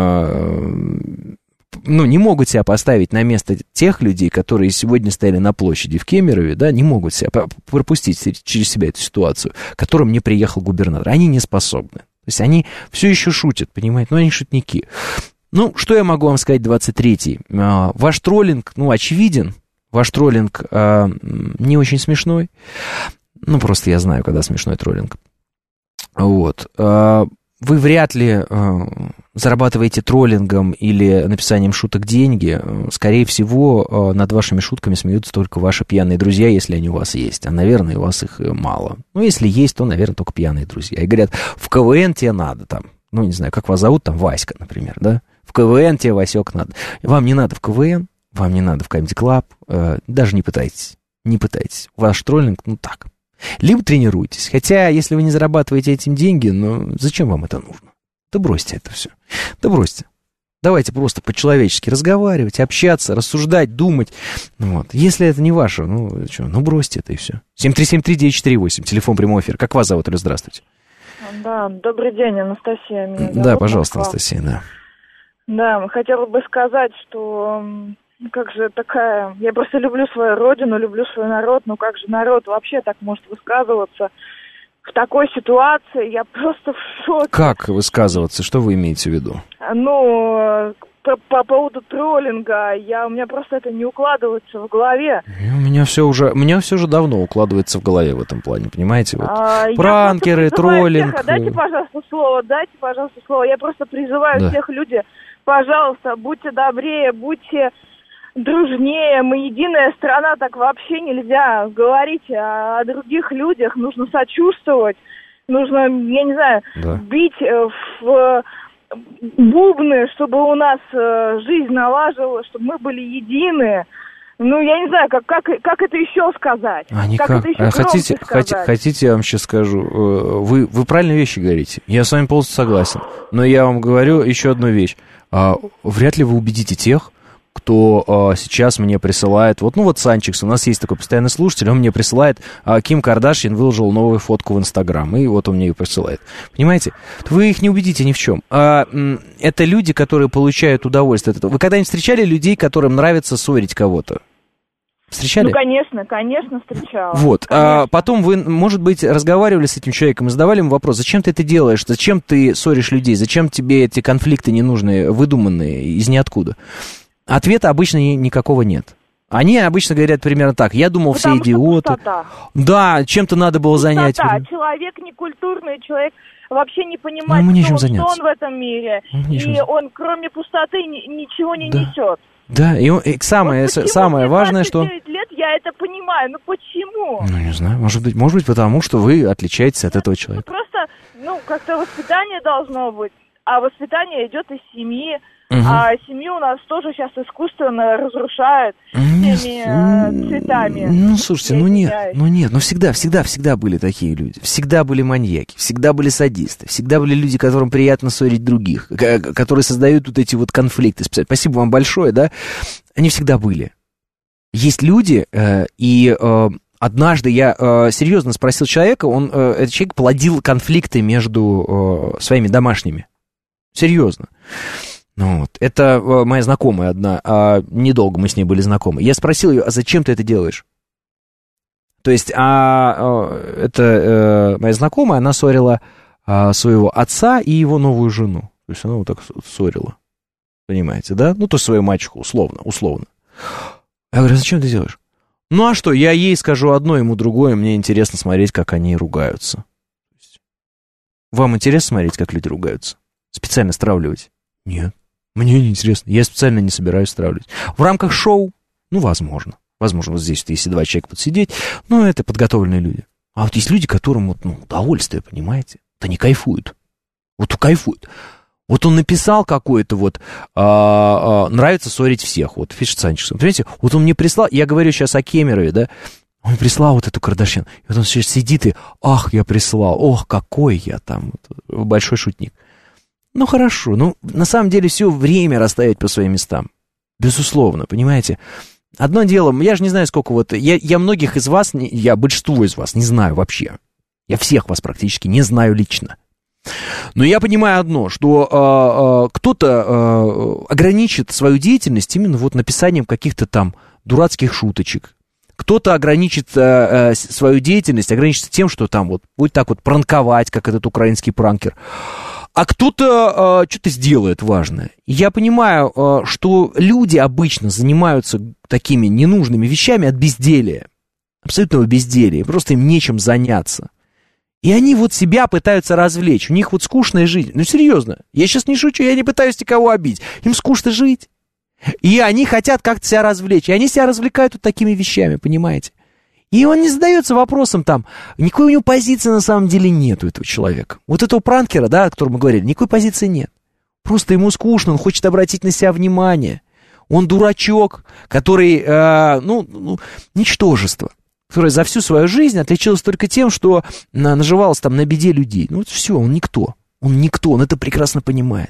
ну, не могут себя поставить на место тех людей, которые сегодня стояли на площади в Кемерове, да, не могут себя пропустить через себя эту ситуацию, к которым не приехал губернатор. Они не способны. То есть они все еще шутят, понимаете, но они шутники. Ну, что я могу вам сказать, двадцать третий? Ваш троллинг, ну, очевиден, ваш троллинг а, не очень смешной. Ну, просто я знаю, когда смешной троллинг. Вот. А, вы вряд ли а, зарабатываете троллингом или написанием шуток деньги. Скорее всего, а, над вашими шутками смеются только ваши пьяные друзья, если они у вас есть. А, наверное, у вас их мало. Ну, если есть, то, наверное, только пьяные друзья. И говорят, в КВН тебе надо там. Ну, не знаю, как вас зовут, там, Васька, например, да? В КВН тебе, Васек, надо. Вам не надо в КВН, вам не надо в Comedy Club, э, даже не пытайтесь, не пытайтесь. Ваш троллинг, ну, так. Либо тренируйтесь. Хотя, если вы не зарабатываете этим деньги, ну, зачем вам это нужно? Да бросьте это все. Да бросьте. Давайте просто по-человечески разговаривать, общаться, рассуждать, думать. Вот. Если это не ваше, ну, что, ну, бросьте это и все. семь три семь три девять четыре восемь, телефон прямой эфир. Как вас зовут, Алло, здравствуйте. Да, добрый день, Анастасия. Меня зовут. Да, пожалуйста, Анастасия, да. Да, хотела бы сказать, что как же такая... Я просто люблю свою родину, люблю свой народ, но как же народ вообще так может высказываться в такой ситуации? Я просто в шоке. Как высказываться? Что вы имеете в виду? Ну, по, по поводу троллинга, я, у меня просто это не укладывается в голове. У меня все уже, у меня все уже давно укладывается в голове в этом плане, понимаете? Вот. А, пранкеры, троллинг. Всех, дайте, пожалуйста, слово, дайте, пожалуйста, слово. Я просто призываю да. всех людей, пожалуйста, будьте добрее, будьте дружнее. Мы единая страна, так вообще нельзя говорить о, о других людях. Нужно сочувствовать, нужно, я не знаю, да. бить в бубны, чтобы у нас жизнь налаживалась, чтобы мы были едины. Ну, я не знаю, как, как, как это еще сказать. А, никак. Как это еще а хотите, сказать? Хотите, хотите, я вам сейчас скажу. Вы, вы правильные вещи говорите. Я с вами полностью согласен. Но я вам говорю еще одну вещь. Вряд ли вы убедите тех, кто а, сейчас мне присылает, вот, ну вот Санчикс, у нас есть такой постоянный слушатель, он мне присылает, а, Ким Кардашьян выложил новую фотку в Инстаграм, и вот он мне ее присылает. Понимаете? Вы их не убедите ни в чем. А, м, это люди, которые получают удовольствие от этого. Вы когда-нибудь встречали людей, которым нравится ссорить кого-то? Встречали? Ну, конечно, конечно, встречала. Вот. А потом вы, может быть, разговаривали с этим человеком и задавали ему вопрос, зачем ты это делаешь, зачем ты ссоришь людей, зачем тебе эти конфликты ненужные, выдуманные из ниоткуда? Ответа обычно никакого нет. Они обычно говорят примерно так. Я думал, Потому все идиоты. Да, чем-то надо было пустота. занять. Человек некультурный, человек вообще не понимает, ну, кто, что он в этом мире. Ну, и он, кроме пустоты, ничего не да. несет. Да, и, он, и самое, вот самое важное, что... лет я это понимаю, ну почему? Ну, не знаю, может быть, может быть, потому что вы отличаетесь от этого человека. Просто, ну, как-то воспитание должно быть, а воспитание идет из семьи. Угу. А семью у нас тоже сейчас искусственно разрушают всеми э, цветами. Ну, слушайте, ну нет, ну нет, ну всегда, всегда, всегда были такие люди. Всегда были маньяки, всегда были садисты, всегда были люди, которым приятно ссорить других, которые создают вот эти вот конфликты. Спасибо вам большое, да? Они всегда были. Есть люди, э, и... Э, Однажды я э, серьезно спросил человека, он, э, этот человек плодил конфликты между э, своими домашними. Серьезно. Ну, вот. Это э, моя знакомая одна, а недолго мы с ней были знакомы. Я спросил ее, а зачем ты это делаешь? То есть, а, э, это э, моя знакомая, она ссорила э, своего отца и его новую жену. То есть она вот так ссорила. Понимаете, да? Ну, то есть свою мачеху, условно, условно. Я говорю, зачем ты делаешь? Ну, а что, я ей скажу одно, ему другое, мне интересно смотреть, как они ругаются. Вам интересно смотреть, как люди ругаются? Специально стравливать? Нет. Мне не интересно. Я специально не собираюсь стравливать. В рамках шоу? Ну, возможно. Возможно, вот здесь, если два человека подсидеть, ну, это подготовленные люди. А вот есть люди, которым вот, ну, удовольствие, понимаете? Вот они кайфуют. Вот кайфуют. Вот он написал какое-то вот, а, а, нравится ссорить всех, вот, пишет Санчес. Понимаете, вот он мне прислал, я говорю сейчас о Кемерове, да, он прислал вот эту Кардашьян, и вот он сейчас сидит и, ах, я прислал, ох, какой я там, большой шутник. Ну, хорошо, ну, на самом деле все время расставить по своим местам, безусловно, понимаете. Одно дело, я же не знаю, сколько вот, я, я многих из вас, я большинство из вас не знаю вообще, я всех вас практически не знаю лично. Но я понимаю одно, что э, э, кто-то э, ограничит свою деятельность именно вот написанием каких-то там дурацких шуточек. Кто-то ограничит э, э, свою деятельность, ограничится тем, что там вот будет так вот пранковать, как этот украинский пранкер. А кто-то э, что-то сделает важное. И я понимаю, э, что люди обычно занимаются такими ненужными вещами от безделия. Абсолютного безделия. Просто им нечем заняться. И они вот себя пытаются развлечь. У них вот скучная жизнь. Ну, серьезно. Я сейчас не шучу, я не пытаюсь никого обидеть. Им скучно жить. И они хотят как-то себя развлечь. И они себя развлекают вот такими вещами, понимаете? И он не задается вопросом там, никакой у него позиции на самом деле нет у этого человека. Вот этого пранкера, да, о котором мы говорили, никакой позиции нет. Просто ему скучно, он хочет обратить на себя внимание. Он дурачок, который, э, ну, ну, ничтожество. Которая за всю свою жизнь отличилась только тем, что наживалась там на беде людей. Ну, вот все, он никто. Он никто, он это прекрасно понимает.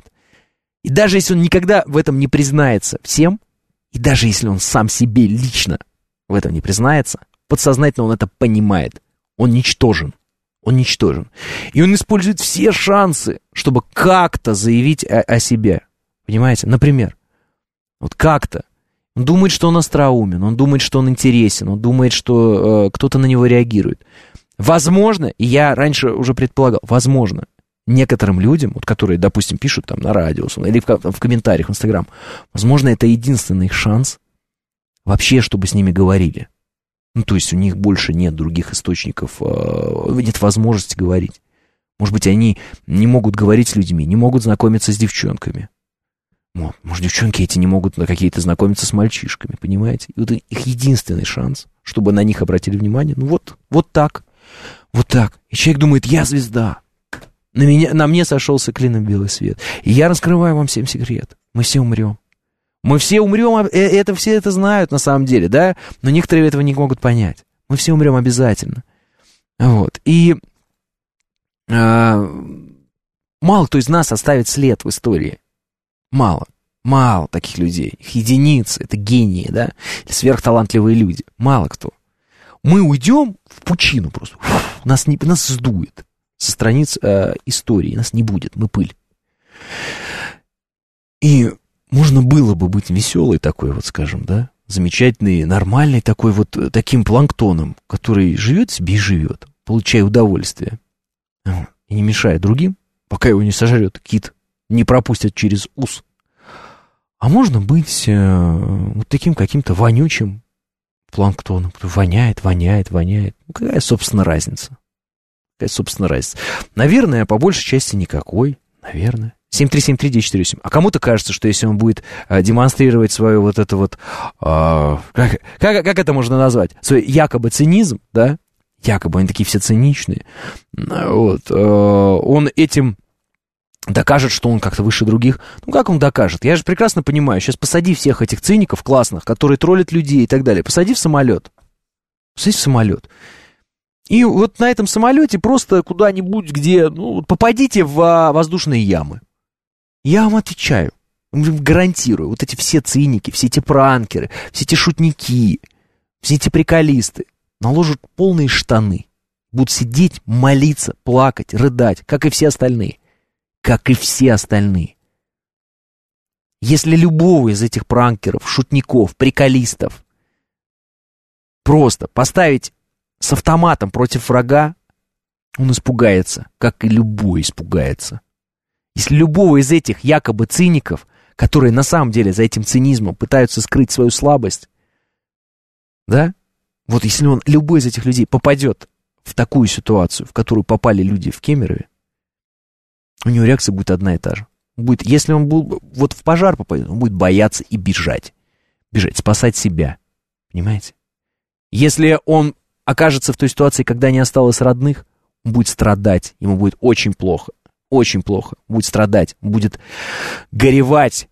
И даже если он никогда в этом не признается всем, и даже если он сам себе лично в этом не признается, подсознательно он это понимает. Он ничтожен. Он ничтожен. И он использует все шансы, чтобы как-то заявить о, о себе. Понимаете? Например, вот как-то. Он думает, что он остроумен, он думает, что он интересен, он думает, что э, кто-то на него реагирует. Возможно, и я раньше уже предполагал, возможно, некоторым людям, вот, которые, допустим, пишут там на радио или в, в комментариях в Инстаграм, возможно, это единственный их шанс вообще, чтобы с ними говорили. Ну, то есть у них больше нет других источников, э, нет возможности говорить. Может быть, они не могут говорить с людьми, не могут знакомиться с девчонками. Вот, может, девчонки эти не могут на какие-то знакомиться с мальчишками, понимаете? И вот их единственный шанс, чтобы на них обратили внимание, ну вот, вот так, вот так. И человек думает, я звезда, на, меня, на мне сошелся клином белый свет. И я раскрываю вам всем секрет, мы все умрем. Мы все умрем, это все это знают на самом деле, да? Но некоторые этого не могут понять. Мы все умрем обязательно. Вот, и э, мало кто из нас оставит след в истории. Мало, мало таких людей, их единицы, это гении, да, сверхталантливые люди, мало кто. Мы уйдем в пучину просто, Фу, нас, не, нас сдует со страниц э, истории, нас не будет, мы пыль. И можно было бы быть веселой такой вот, скажем, да, замечательный, нормальный такой вот, таким планктоном, который живет себе и живет, получая удовольствие, и не мешая другим, пока его не сожрет кит, не пропустят через ус. А можно быть э, вот таким каким-то вонючим планктоном, который воняет, воняет, воняет. Ну, какая, собственно, разница? Какая, собственно, разница? Наверное, по большей части никакой. Наверное. семь три семь три девять четыре семь. А кому-то кажется, что если он будет э, демонстрировать свою вот это вот... Э, как, как, как это можно назвать? Свой якобы цинизм, да? Якобы они такие все циничные. Вот. Э, он этим... докажет, что он как-то выше других. Ну, как он докажет? Я же прекрасно понимаю, сейчас посади всех этих циников классных, которые троллят людей и так далее, посади в самолет. Посади в самолет. И вот на этом самолете просто куда-нибудь, где, ну, попадите в воздушные ямы. Я вам отвечаю, гарантирую, вот эти все циники, все эти пранкеры, все эти шутники, все эти приколисты наложат полные штаны, будут сидеть, молиться, плакать, рыдать, как и все остальные. Как и все остальные. Если любого из этих пранкеров, шутников, приколистов просто поставить с автоматом против врага, он испугается, как и любой испугается. Если любого из этих якобы циников, которые на самом деле за этим цинизмом пытаются скрыть свою слабость, да, вот если он, любой из этих людей попадет в такую ситуацию, в которую попали люди в Кемерове, у него реакция будет одна и та же. Будет, если он будет, вот в пожар попадет, он будет бояться и бежать. Бежать, спасать себя. Понимаете? Если он окажется в той ситуации, когда не осталось родных, он будет страдать, ему будет очень плохо. очень плохо, будет страдать, будет горевать.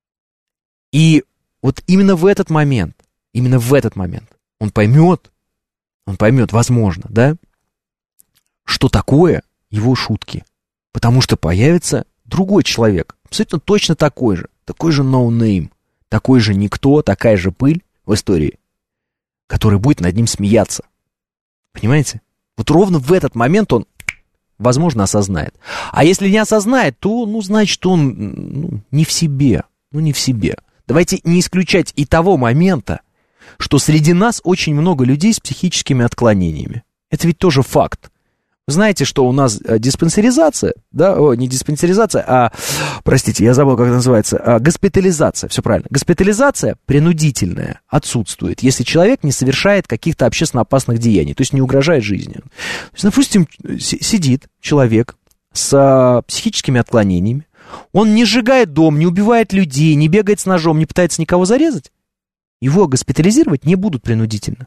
И вот именно в этот момент, именно в этот момент он поймет, он поймет, возможно, да, что такое его шутки. Потому что появится другой человек, абсолютно точно такой же, такой же no-name, такой же никто, такая же пыль в истории, который будет над ним смеяться. Понимаете? Вот ровно в этот момент он, возможно, осознает. А если не осознает, то, ну, значит, он ну, не в себе. Ну, не в себе. Давайте не исключать и того момента, что среди нас очень много людей с психическими отклонениями. Это ведь тоже факт. Вы знаете, что у нас диспансеризация, да, о, не диспансеризация, а, простите, я забыл, как это называется, а, госпитализация, все правильно. Госпитализация принудительная отсутствует, если человек не совершает каких-то общественно опасных деяний, то есть не угрожает жизни. То есть, допустим, сидит человек с а, психическими отклонениями, он не сжигает дом, не убивает людей, не бегает с ножом, не пытается никого зарезать, его госпитализировать не будут принудительно.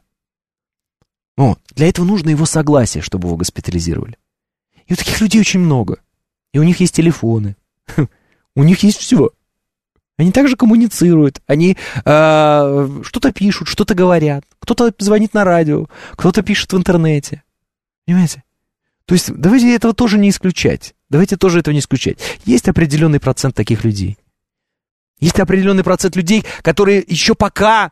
О, для этого нужно его согласие, чтобы его госпитализировали. И у таких людей очень много. И у них есть телефоны. У них есть все. Они также коммуницируют. Они э, что-то пишут, что-то говорят. Кто-то звонит на радио, кто-то пишет в интернете. Понимаете? То есть давайте этого тоже не исключать. Давайте тоже этого не исключать. Есть определенный процент таких людей. Есть определенный процент людей, которые еще пока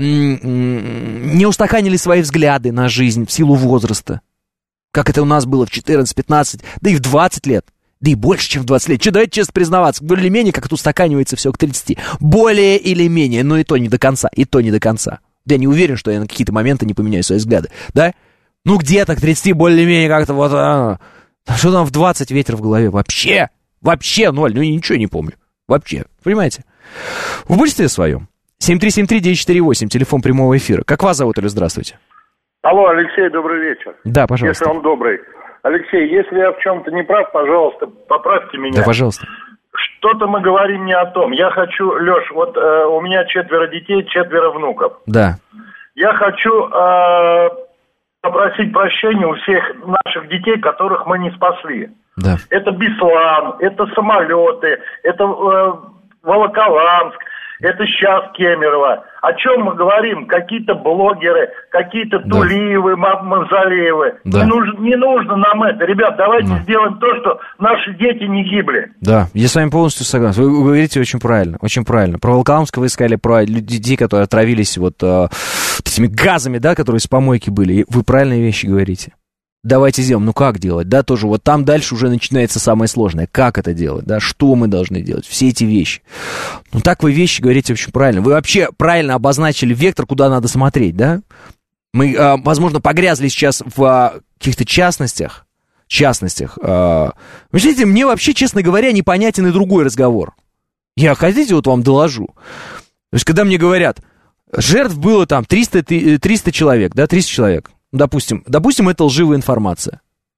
не устаканили свои взгляды на жизнь в силу возраста. Как это у нас было в четырнадцать, пятнадцать, да и в двадцать лет. Да и больше, чем в двадцать лет. Че, давайте честно признаваться, более или менее как-то устаканивается все к тридцати. Более или менее, но и то не до конца, и то не до конца. Я не уверен, что я на какие-то моменты не поменяю свои взгляды, да? Ну где-то к тридцати более-менее как-то вот... А, что там в двадцать ветер в голове? Вообще, вообще ноль, ну я ничего не помню. Вообще, понимаете? В большинстве своем. семь три семь три девять четыре восемь, телефон прямого эфира. Как вас зовут или здравствуйте? Алло, Алексей, добрый вечер. Да, пожалуйста. Если он добрый. Алексей, если я в чем-то не прав, пожалуйста, поправьте меня. Да, пожалуйста. Что-то мы говорим не о том. Я хочу, Леш, вот э, у меня четверо детей, четверо внуков. Да. Я хочу э, попросить прощения у всех наших детей, которых мы не спасли. Да. Это Беслан, это самолеты, это э, Волоколамск. Это сейчас Кемерово. О чем мы говорим? Какие-то блогеры, какие-то да. Тулиевы, Мавзолеевы. Да. Не, нужно, не нужно нам это. Ребят, давайте да. сделаем то, что наши дети не гибли. Да, я с вами полностью согласен. Вы говорите очень правильно, очень правильно. Про Волоколамск вы сказали, про людей, которые отравились вот, э, этими газами, да, которые с помойки были. Вы правильные вещи говорите. Давайте сделаем. Ну, как делать, да, тоже вот там дальше уже начинается самое сложное. Как это делать, да, что мы должны делать, все эти вещи. Ну, так вы вещи говорите очень правильно. Вы вообще правильно обозначили вектор, куда надо смотреть, да. Мы, э, возможно, погрязли сейчас в э, каких-то частностях, частностях. Э, вы знаете, мне вообще, честно говоря, непонятен и другой разговор. Я, хотите, вот вам доложу. То есть, когда мне говорят, жертв было там триста, триста человек, да, триста человек. Допустим, допустим, это лживая информация.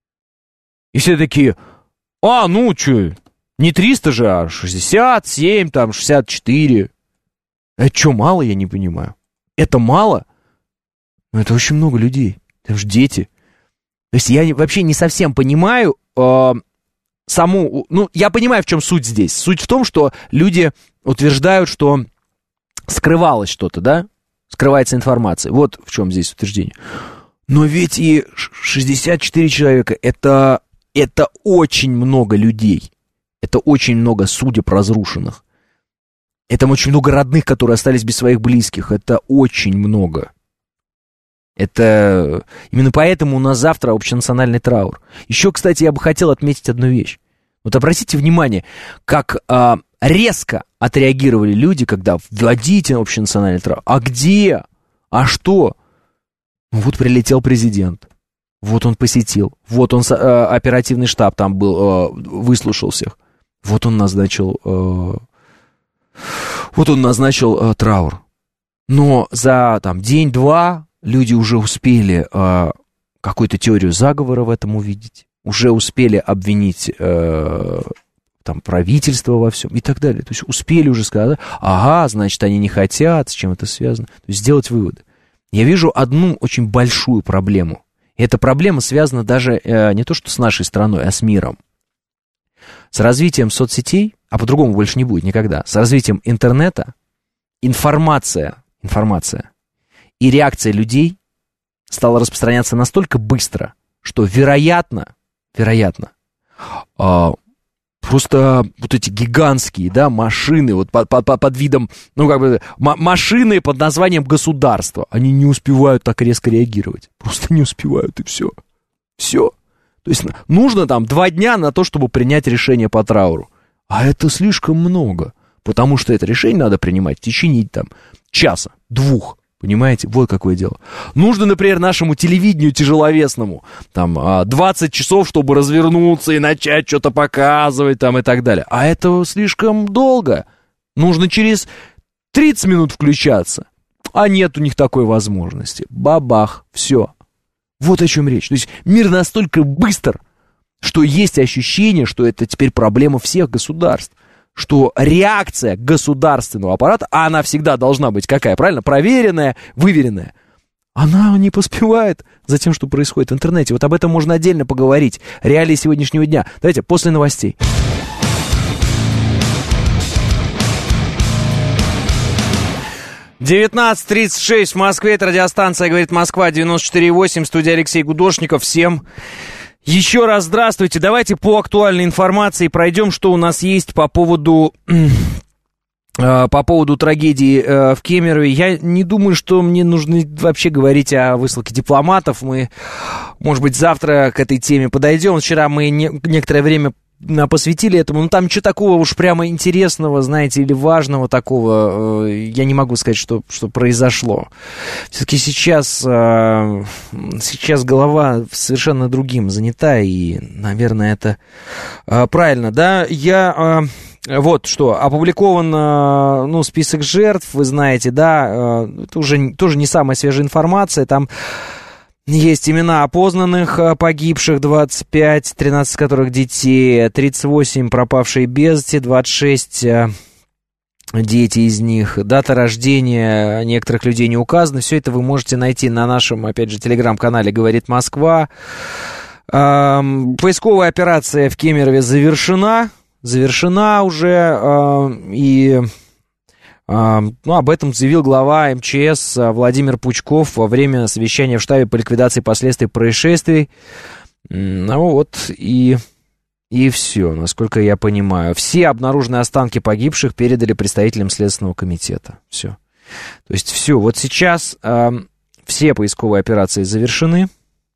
И все такие, а, ну, что, не триста же, а шестьдесят семь, там, шестьдесят четыре. Это что, мало, я не понимаю. Это мало? Ну, это очень много людей. Это же дети. То есть я вообще не совсем понимаю э, саму... Ну, я понимаю, в чем суть здесь. Суть в том, что люди утверждают, что скрывалось что-то, да? Скрывается информация. Вот в чем здесь утверждение. Но ведь и шестьдесят четыре человека, это, это очень много людей. Это очень много судеб разрушенных. Это очень много родных, которые остались без своих близких. Это очень много. Это... Именно поэтому у нас завтра общенациональный траур. Еще, кстати, я бы хотел отметить одну вещь. Вот обратите внимание, как а, резко отреагировали люди, когда вводите общенациональный траур. А где? А что? Вот прилетел президент, вот он посетил, вот он, э, оперативный штаб там был, э, выслушал всех, вот он назначил, э, вот он назначил э, траур. Но за там день-два люди уже успели э, какую-то теорию заговора в этом увидеть, уже успели обвинить э, там правительство во всем и так далее. То есть успели уже сказать, ага, значит, они не хотят, с чем это связано, то есть сделать выводы. Я вижу одну очень большую проблему. И эта проблема связана даже э, не то что с нашей страной, а с миром. С развитием соцсетей, а по-другому больше не будет никогда, с развитием интернета, информация, информация и реакция людей стала распространяться настолько быстро, что, вероятно, вероятно, э, просто вот эти гигантские, да, машины, вот под, под, под видом, ну, как бы, м- машины под названием государства, они не успевают так резко реагировать. Просто не успевают, и все. Все. То есть нужно там два дня на то, чтобы принять решение по трауру. А это слишком много, потому что это решение надо принимать в течение там часа, двух. Понимаете? Вот какое дело. Нужно, например, нашему телевидению тяжеловесному там двадцать часов, чтобы развернуться и начать что-то показывать там и так далее. А это слишком долго. Нужно через тридцать минут включаться. А нет у них такой возможности. Бабах, все. Вот о чем речь. То есть мир настолько быстр, что есть ощущение, что это теперь проблема всех государств. Что реакция государственного аппарата, а она всегда должна быть какая, правильно? Проверенная, выверенная. Она не поспевает за тем, что происходит в интернете. Вот об этом можно отдельно поговорить. Реалии сегодняшнего дня. Давайте после новостей. девятнадцать тридцать шесть в Москве. Это радиостанция «Говорит Москва», девяносто четыре и восемь. Студия Алексей Гудошников. Всем еще раз здравствуйте. Давайте по актуальной информации пройдем, что у нас есть по поводу, э, по поводу трагедии э, в Кемерове. Я не думаю, что мне нужно вообще говорить о высылке дипломатов. Мы, может быть, завтра к этой теме подойдем. Вчера мы не, некоторое время посвятили этому. Но там ничего такого уж прямо интересного, знаете, или важного такого, э, я не могу сказать, что, что произошло. Все-таки сейчас, э, сейчас голова совершенно другим занята, и, наверное, это э, правильно, да? Я... Э, Вот что, опубликован, ну, список жертв, вы знаете, да, это уже тоже не самая свежая информация, там есть имена опознанных погибших, двадцать пять, тринадцать которых детей, тридцать восемь пропавшие без вести, двадцать шесть дети из них, дата рождения некоторых людей не указана, все это вы можете найти на нашем, опять же, телеграм-канале «Говорит Москва». Поисковая операция в Кемерове завершена, завершена уже, и... Ну, об этом заявил глава эм че эс Владимир Пучков во время совещания в штабе по ликвидации последствий происшествий. Ну вот и, и все, насколько я понимаю. Все обнаруженные останки погибших передали представителям Следственного комитета. Все. То есть все. Вот сейчас э, все поисковые операции завершены.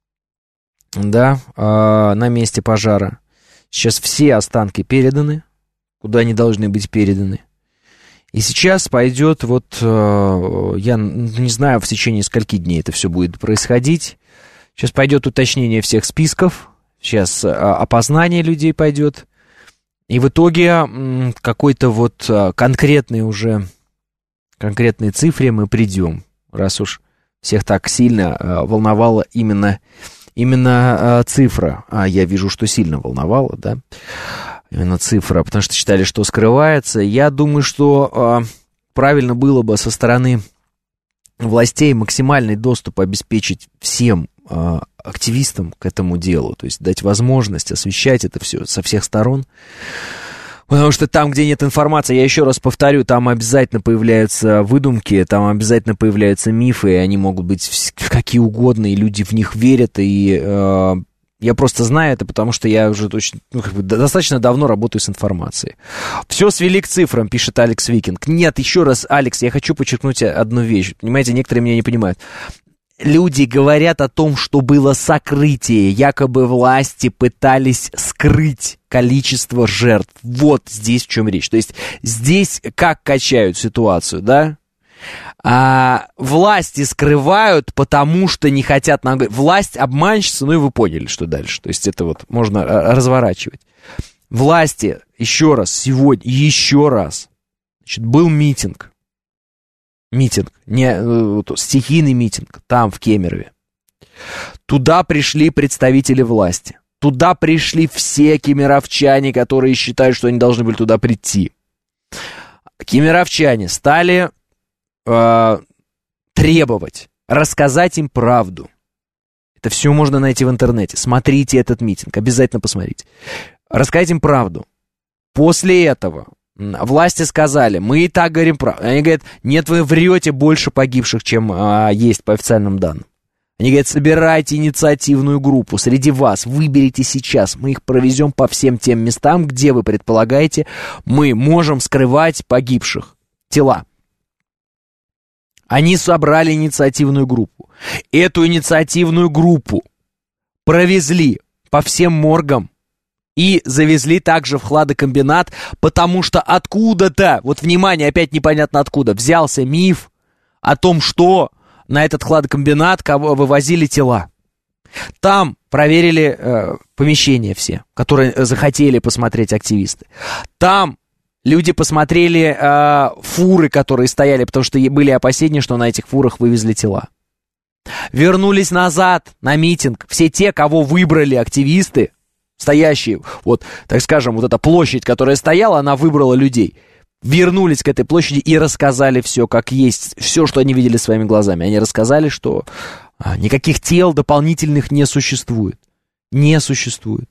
Да, э, на месте пожара. Сейчас все останки переданы, куда они должны быть переданы. И сейчас пойдет, вот, э, я не знаю, в течение скольки дней это все будет происходить. Сейчас пойдет уточнение всех списков, сейчас э, опознание людей пойдет. И в итоге э, какой-то вот э, конкретной уже, конкретной цифре мы придем, раз уж всех так сильно э, волновала именно, именно э, цифра. А я вижу, что сильно волновала, да. Именно цифра, потому что считали, что скрывается. Я думаю, что э, правильно было бы со стороны властей максимальный доступ обеспечить всем э, активистам к этому делу, то есть дать возможность освещать это все со всех сторон. Потому что там, где нет информации, я еще раз повторю, там обязательно появляются выдумки, там обязательно появляются мифы, и они могут быть какие угодно, и люди в них верят, и... Э, Я просто знаю это, потому что я уже точно, ну, как бы, достаточно давно работаю с информацией. Все свели к цифрам, пишет Алекс Викинг. Нет, еще раз, Алекс, я хочу подчеркнуть одну вещь. Понимаете, некоторые меня не понимают. Люди говорят о том, что было сокрытие. Якобы власти пытались скрыть количество жертв. Вот здесь в чем речь. То есть здесь как качают ситуацию, да? А, власти скрывают, потому что не хотят нам говорить. Власть обманщица, ну и вы поняли, что дальше. То есть это вот можно разворачивать. Власти, еще раз, сегодня, еще раз, значит, был митинг. Митинг, не, вот, стихийный митинг, там, в Кемерове. Туда пришли представители власти. Туда пришли все кемеровчане, которые считают, что они должны были туда прийти. Кемеровчане стали... требовать, рассказать им правду. Это все можно найти в интернете. Смотрите этот митинг, обязательно посмотрите. Рассказать им правду. После этого власти сказали, мы и так говорим правду. Они говорят, нет, вы врете, больше погибших, чем а, есть по официальным данным. Они говорят, собирайте инициативную группу среди вас, выберите сейчас, мы их провезем по всем тем местам, где вы предполагаете, мы можем скрывать погибших, тела. Они собрали инициативную группу. Эту инициативную группу провезли по всем моргам и завезли также в хладокомбинат, потому что откуда-то, вот внимание, опять непонятно откуда, взялся миф о том, что на этот хладокомбинат кого вывозили тела. Там проверили э, помещения все, которые захотели посмотреть активисты. Там люди посмотрели э, фуры, которые стояли, потому что были опасения, что на этих фурах вывезли тела. Вернулись назад на митинг. Все те, кого выбрали активисты, стоящие, вот, так скажем, вот эта площадь, которая стояла, она выбрала людей. Вернулись к этой площади и рассказали все, как есть, все, что они видели своими глазами. Они рассказали, что а, никаких тел дополнительных не существует. Не существует.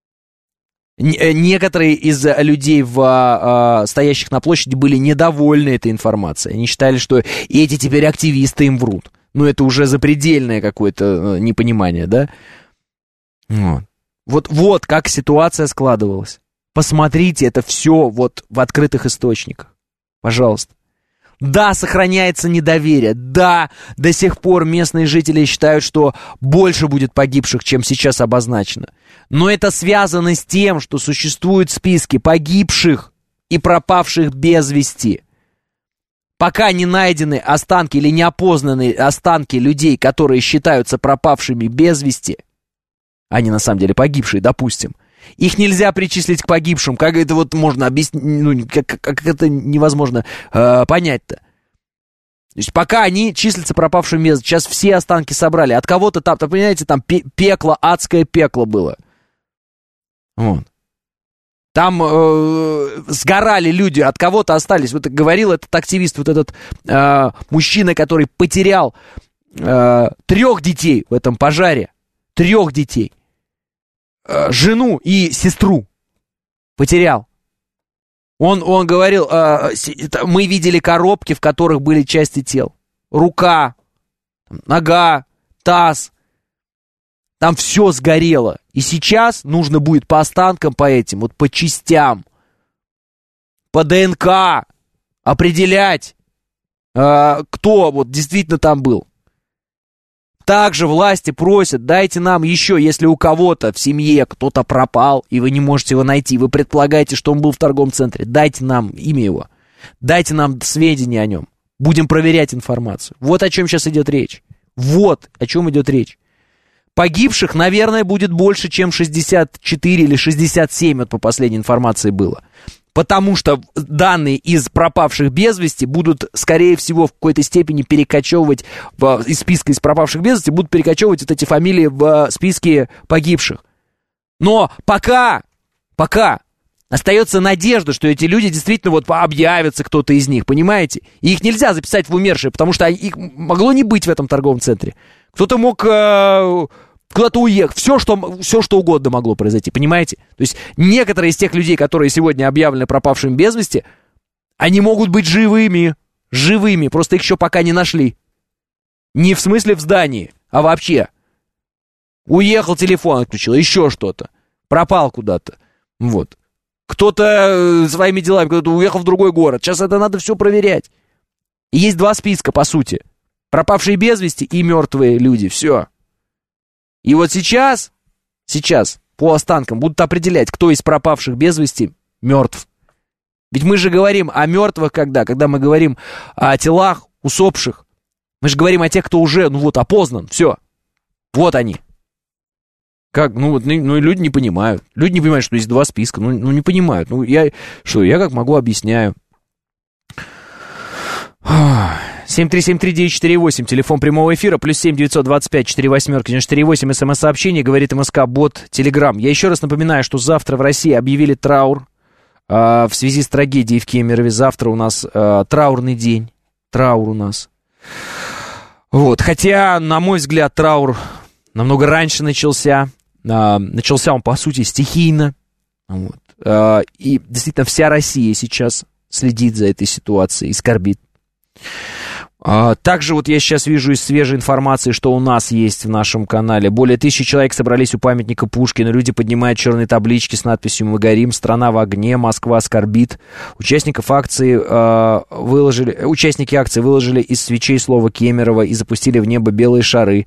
Н- некоторые из людей, в, а, стоящих на площади, были недовольны этой информацией. Они считали, что эти теперь активисты им врут. Ну, это уже запредельное какое-то а, непонимание, да? Вот. Вот, вот как ситуация складывалась. Посмотрите, это все вот в открытых источниках. Пожалуйста. Да, сохраняется недоверие. Да, до сих пор местные жители считают, что больше будет погибших, чем сейчас обозначено. Но это связано с тем, что существуют списки погибших и пропавших без вести. Пока не найдены останки или не опознаны останки людей, которые считаются пропавшими без вести, они на самом деле погибшие, допустим, их нельзя причислить к погибшим. Как это вот можно объяснить? Ну, как, как это невозможно э, понять-то? То есть пока они числятся пропавшими без... Сейчас все останки собрали. От кого-то там, понимаете, там пекло, адское пекло было. Вот. Там э, сгорали люди, от кого-то остались. Вот говорил этот активист, вот этот э, мужчина, который потерял э, трех детей в этом пожаре. Трех детей. Жену и сестру потерял. Он, он говорил, э, мы видели коробки, в которых были части тел. Рука, нога, таз. Там все сгорело. И сейчас нужно будет по останкам, по этим, вот по частям, по ДНК определять, э, кто вот действительно там был. Также власти просят, дайте нам еще, если у кого-то в семье кто-то пропал, и вы не можете его найти, вы предполагаете, что он был в торговом центре, дайте нам имя его, дайте нам сведения о нем, будем проверять информацию. Вот о чем сейчас идет речь. Вот о чем идет речь. Погибших, наверное, будет больше, чем шестьдесят четыре или шестьдесят семь, вот по последней информации было. Потому что данные из пропавших без вести будут, скорее всего, в какой-то степени перекочевывать в, из списка из пропавших без вести, будут перекочевывать вот эти фамилии в списке погибших. Но пока, пока остается надежда, что эти люди действительно вот объявятся, кто-то из них, понимаете? И их нельзя записать в умершие, потому что их могло не быть в этом торговом центре. Кто-то мог... Э- Куда-то уехать, все что, все, что угодно могло произойти, понимаете? То есть некоторые из тех людей, которые сегодня объявлены пропавшими без вести, они могут быть живыми, живыми, просто их еще пока не нашли. Не в смысле в здании, а вообще. Уехал, телефон отключил, еще что-то, пропал куда-то, вот. Кто-то своими делами, кто-то уехал в другой город, сейчас это надо все проверять. И есть два списка, по сути, пропавшие без вести и мертвые люди, все. И вот сейчас, сейчас по останкам будут определять, кто из пропавших без вести мертв. Ведь мы же говорим о мертвых когда? Когда мы говорим о телах усопших. Мы же говорим о тех, кто уже, ну вот, опознан, все. Вот они. Как, ну, вот, ну, ну люди не понимают. Люди не понимают, что есть два списка, ну, ну не понимают. Ну я, что, я как могу объясняю. семь три семь три девять четыре восемь, телефон прямого эфира, плюс семь девятьсот двадцать пять четыре восемь девять четыре восемь, смс-сообщение, говорит МСК, бот, Телеграм. Я еще раз напоминаю, что завтра в России объявили траур э, в связи с трагедией в Кемерове. Завтра у нас э, траурный день, траур у нас. Вот, хотя, на мой взгляд, траур намного раньше начался. Э, начался он, по сути, стихийно. Вот. И действительно вся Россия сейчас следит за этой ситуацией и скорбит. Также вот я сейчас вижу из свежей информации, что у нас есть в нашем канале. Более тысячи человек собрались у памятника Пушкину. Люди поднимают черные таблички с надписью «Мы горим», «Страна в огне», «Москва скорбит». Участников акции, э, выложили, участники акции выложили из свечей слово Кемерово и запустили в небо белые шары.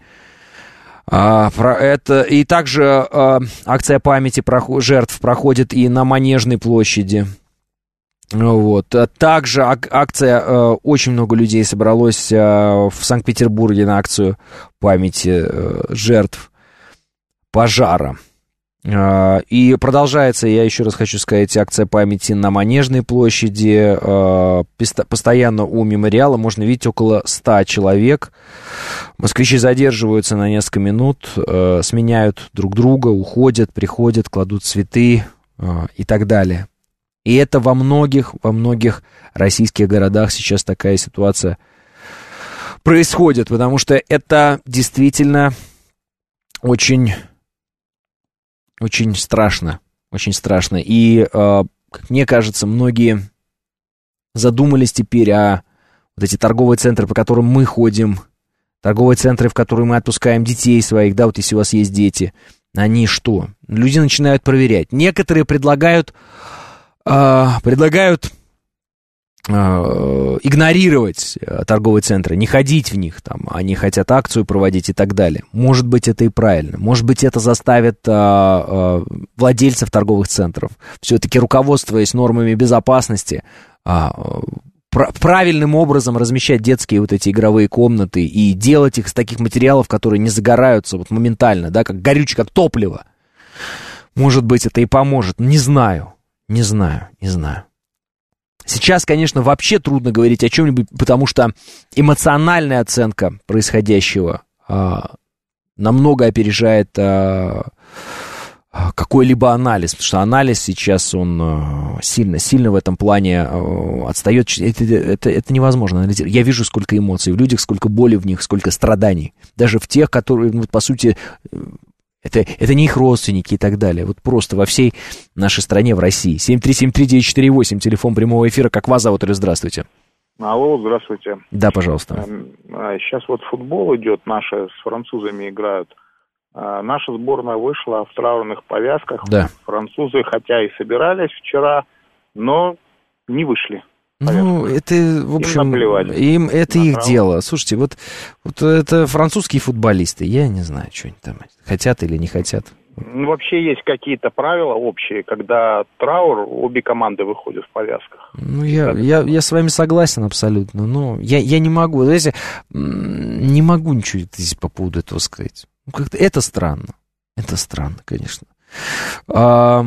А, про это, и также а, акция памяти проход, жертв проходит и на Манежной площади. Вот. Также ак- акция, а, очень много людей собралось а, в Санкт-Петербурге на акцию памяти а, жертв пожара. А, и продолжается, я еще раз хочу сказать, акция памяти на Манежной площади. А, пист- постоянно у мемориала можно видеть около ста человек. Москвичи задерживаются на несколько минут, а, сменяют друг друга, уходят, приходят, кладут цветы а, и так далее. И это во многих, во многих российских городах сейчас такая ситуация происходит, потому что это действительно очень... Очень страшно, очень страшно. И, э, как мне кажется, многие задумались теперь о вот эти торговые центры, по которым мы ходим, торговые центры, в которые мы отпускаем детей своих, да, вот если у вас есть дети, они что? Люди начинают проверять. Некоторые предлагают, э, предлагают э, игнорировать торговые центры, не ходить в них, там, они хотят акцию проводить и так далее. Может быть, это и правильно. Может быть, это заставит а, а, владельцев торговых центров все-таки, руководствуясь нормами безопасности, а, пр- правильным образом размещать детские вот эти игровые комнаты и делать их из таких материалов, которые не загораются вот моментально, да, как горючее, как топливо. Может быть, это и поможет. Не знаю, не знаю, не знаю. Сейчас, конечно, вообще трудно говорить о чем-нибудь, потому что эмоциональная оценка происходящего а, намного опережает а, какой-либо анализ, потому что анализ сейчас, он а, сильно, сильно в этом плане а, отстает. Это, это, это невозможно анализировать. Я вижу, сколько эмоций в людях, сколько боли в них, сколько страданий. Даже в тех, которые, ну, по сути... Это, это не их родственники и так далее. Вот просто во всей нашей стране, в России. семь три семь три девять четыре восемь, телефон прямого эфира. Как вас зовут? Или здравствуйте. Алло, здравствуйте. Да, пожалуйста. Сейчас вот футбол идет, наши с французами играют. Наша сборная вышла в траурных повязках. Да. Французы, хотя и собирались вчера, но не вышли. Ну, это, в общем, им, им это их право. Дело. Слушайте, вот, вот это французские футболисты, я не знаю, что они там хотят или не хотят. Ну, вообще есть какие-то правила общие, когда траур, обе команды выходят в повязках. Ну, я, я, я с вами согласен абсолютно, но я, я не могу, знаете, не могу ничего здесь по поводу этого сказать. Ну, как-то это странно, это странно, конечно. А,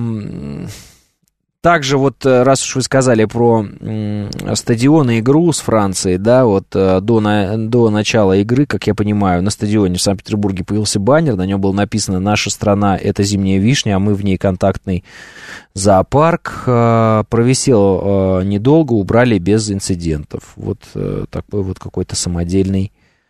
также вот, раз уж вы сказали про м, стадион и игру с Францией, да, вот до, на, до начала игры, как я понимаю, на стадионе в Санкт-Петербурге появился баннер, на нем было написано «Наша страна – это зимняя вишня, а мы в ней контактный зоопарк». Провисел недолго, убрали без инцидентов. Вот такой вот какой-то самодельный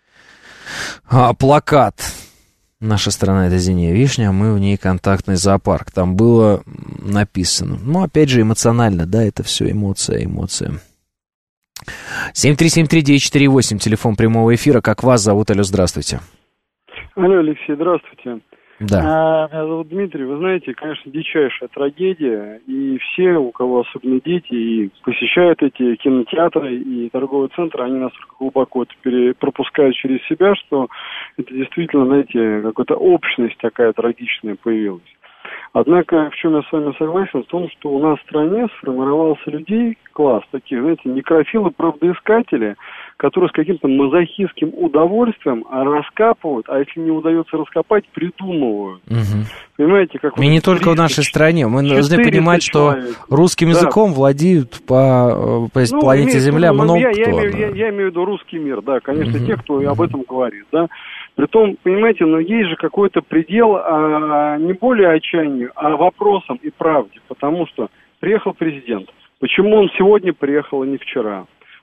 плакат. «Наша страна — это зимняя вишня, а мы в ней контактный зоопарк». Там было написано. Ну, опять же, эмоционально, да, это все эмоция, эмоция. семь три семь три девять четыре восемь, телефон прямого эфира. Как вас зовут? Алло, здравствуйте. Алло, Алексей, здравствуйте. Да. А, меня зовут Дмитрий. Вы знаете, конечно, дичайшая трагедия. И все, у кого особенно дети, и посещают эти кинотеатры и торговые центры, они настолько глубоко это пере... пропускают через себя, что это действительно, знаете, какая-то общность такая трагичная появилась. Однако, в чем я с вами согласен, в том, что у нас в стране сформировался людей, класс таких, знаете, некрофилы-правдоискатели, которые с каким-то мазохистским удовольствием раскапывают, а если не удается раскопать, придумывают. Угу. Понимаете, как... И вот не только в нашей стране. Мы должны понимать, что русским да. языком владеют по, по ну, планете Земля ну, много я, кто. Я, я, я, я имею в виду русский мир, да, конечно, угу. те, кто об этом говорит, да. Притом, понимаете, но есть же какой-то предел а, не более отчаянию, а вопросам и правде, потому что приехал президент. Почему он сегодня приехал, а не вчера?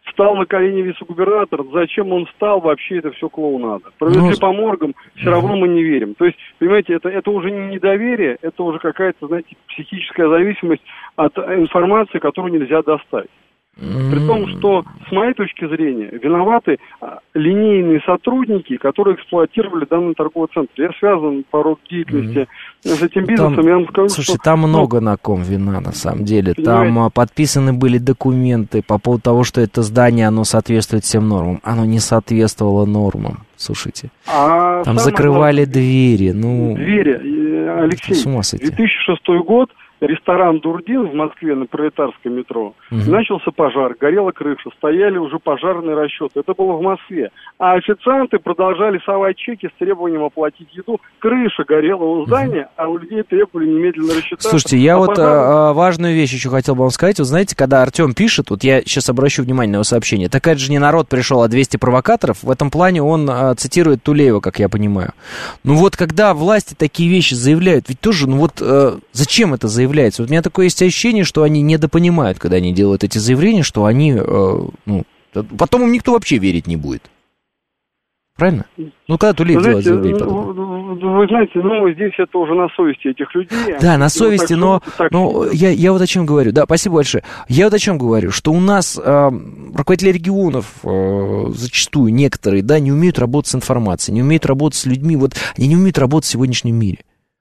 Встал на колени вице-губернатор, зачем он встал, вообще это все клоунада. Провезли ну, по моргам, все равно мы не верим. То есть, понимаете, это, это уже не недоверие, это уже какая-то, знаете, психическая зависимость от информации, которую нельзя достать. При том, что, с моей точки зрения, виноваты линейные сотрудники, которые эксплуатировали данный торговый центр. Я связан по роду деятельности mm-hmm. с этим бизнесом. Там, я вам скажу, слушайте, что, там ну, много на ком вина, на самом деле. Понимаете? Там подписаны были документы по поводу того, что это здание, оно соответствует всем нормам. Оно не соответствовало нормам, слушайте. А там закрывали главное, двери. Ну, двери, Алексей, две тысячи шестой год. Ресторан «Дурдин» в Москве на Пролетарском метро. Угу. Начался пожар, горела крыша, стояли уже пожарные расчеты. Это было в Москве. А официанты продолжали совать чеки с требованием оплатить еду. Крыша горела у здания, угу. а у людей требовали немедленно рассчитаться. Слушайте, я а вот пожар... а, важную вещь еще хотел бы вам сказать. Вот знаете, когда Артем пишет, вот я сейчас обращу внимание на его сообщение, такая же не народ пришел, а двести провокаторов. В этом плане он а, цитирует Тулеева, как я понимаю. Ну вот, когда власти такие вещи заявляют, ведь тоже, ну вот, а, зачем это заявляется? Вот у меня такое есть ощущение, что они недопонимают, когда они делают эти заявления, что они, э, ну, потом им никто вообще верить не будет. Правильно? Ну, когда Тулеев делает заявление потом. Вы знаете, ну, здесь это уже на совести этих людей. Да, на совести, но, но я, я вот о чем говорю. Да, спасибо большое. Я вот о чем говорю, что у нас э, руководители регионов э, зачастую, некоторые, да, не умеют работать с информацией, не умеют работать с людьми, вот, они не умеют работать в сегодняшнем мире.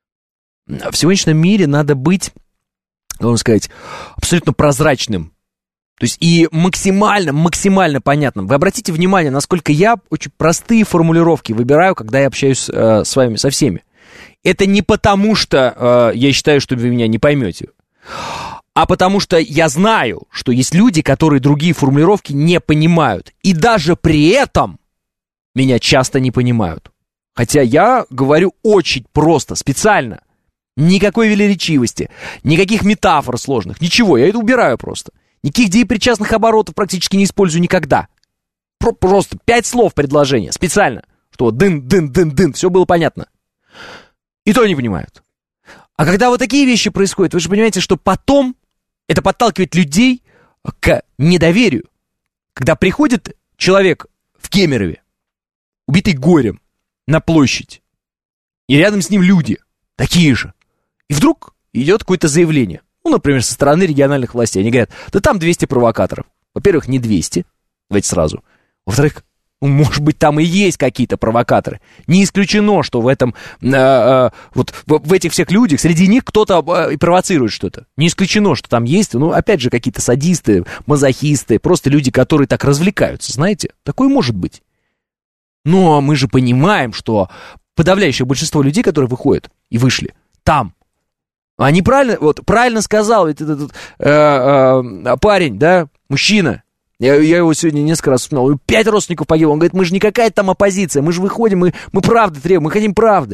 В сегодняшнем мире надо быть, как вам сказать, абсолютно прозрачным. То есть и максимально, максимально понятным. Вы обратите внимание, насколько я очень простые формулировки выбираю, когда я общаюсь э, с вами, со всеми. Это не потому, что э, я считаю, что вы меня не поймете, а потому что я знаю, что есть люди, которые другие формулировки не понимают. И даже при этом меня часто не понимают. Хотя я говорю очень просто, специально. Никакой велеречивости, никаких метафор сложных, ничего, я это убираю просто. Никаких деепричастных оборотов практически не использую никогда. Про- просто пять слов предложения, специально, что дын-дын-дын-дын, все было понятно. И то не понимают. А когда вот такие вещи происходят, вы же понимаете, что потом это подталкивает людей к недоверию. Когда приходит человек в Кемерове, убитый горем, на площадь, и рядом с ним люди, такие же, и вдруг идет какое-то заявление, ну, например, со стороны региональных властей. Они говорят, да там двести провокаторов. Во-первых, не двести, давайте сразу. Во-вторых, ну, может быть, там и есть какие-то провокаторы. Не исключено, что в этом, э, э, вот в, в этих всех людях, среди них кто-то э, провоцирует что-то. Не исключено, что там есть, ну, опять же, какие-то садисты, мазохисты, просто люди, которые так развлекаются, знаете. Такое может быть. Но мы же понимаем, что подавляющее большинство людей, которые выходят и вышли, там, они правильно, вот правильно сказал ведь этот э, э, парень, да, мужчина, я, я его сегодня несколько раз вспоминал, пять родственников погибло, он говорит, мы же не какая-то там оппозиция, мы же выходим, мы, мы правды требуем, мы хотим правды.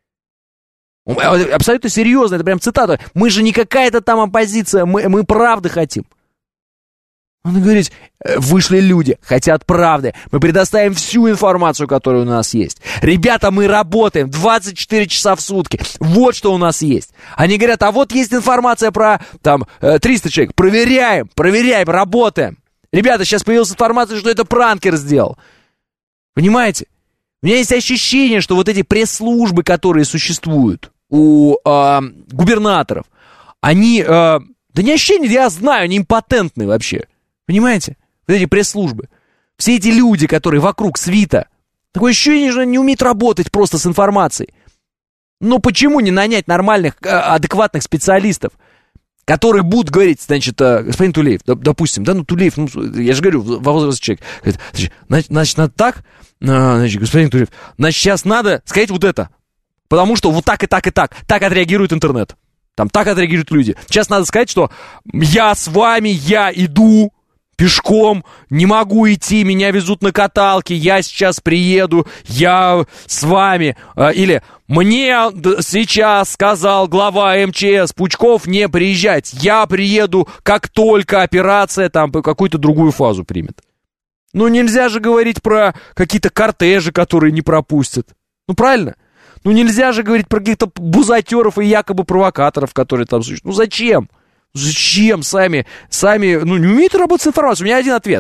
Абсолютно серьезно, это прям цитата, мы же не какая-то там оппозиция, мы, мы правды хотим. Он говорит, вышли люди, хотят правды. Мы предоставим всю информацию, которая у нас есть. Ребята, мы работаем двадцать четыре часа в сутки. Вот что у нас есть. Они говорят, а вот есть информация про там триста человек. Проверяем, проверяем, работаем. Ребята, сейчас появилась информация, что это пранкер сделал. Понимаете? У меня есть ощущение, что вот эти пресс-службы, которые существуют у э, губернаторов, они... Э, да не ощущение, я знаю, они импотентны вообще. Понимаете? Вот эти пресс-службы. Все эти люди, которые вокруг, свита. Такое ощущение, что они не умеют работать просто с информацией. Но почему не нанять нормальных, адекватных специалистов, которые будут говорить, значит, господин Тулеев, допустим, да, ну, Тулеев, ну, я же говорю, во возрасте человек, говорит, значит, значит, надо так, значит, господин Тулеев, значит, сейчас надо сказать вот это, потому что вот так и так и так, так отреагирует интернет, там, так отреагируют люди. Сейчас надо сказать, что я с вами, я иду, пешком, не могу идти, меня везут на каталке, я сейчас приеду, я с вами. Или мне сейчас сказал глава эм че эс Пучков не приезжать, я приеду, как только операция там какую-то другую фазу примет. Ну нельзя же говорить про какие-то кортежи, которые не пропустят. Ну правильно? Ну нельзя же говорить про каких-то бузатеров и якобы провокаторов, которые там существуют. Ну зачем? Зачем сами, сами, ну, не умеют работать с информацией? У меня один ответ.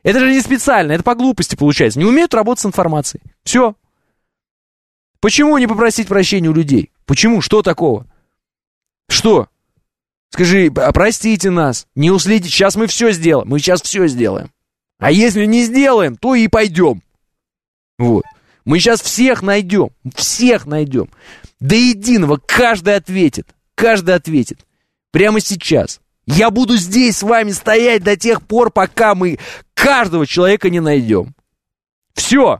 Это же не специально, это по глупости получается. Не умеют работать с информацией. Все. Почему не попросить прощения у людей? Почему? Что такого? Что? Скажи, простите нас, не уследите. Сейчас мы все сделаем. Мы сейчас все сделаем. А если не сделаем, то и пойдем. Вот. Мы сейчас всех найдем. Всех найдем. До единого. Каждый ответит. Каждый ответит. Прямо сейчас. Я буду здесь с вами стоять до тех пор, пока мы каждого человека не найдем. Все.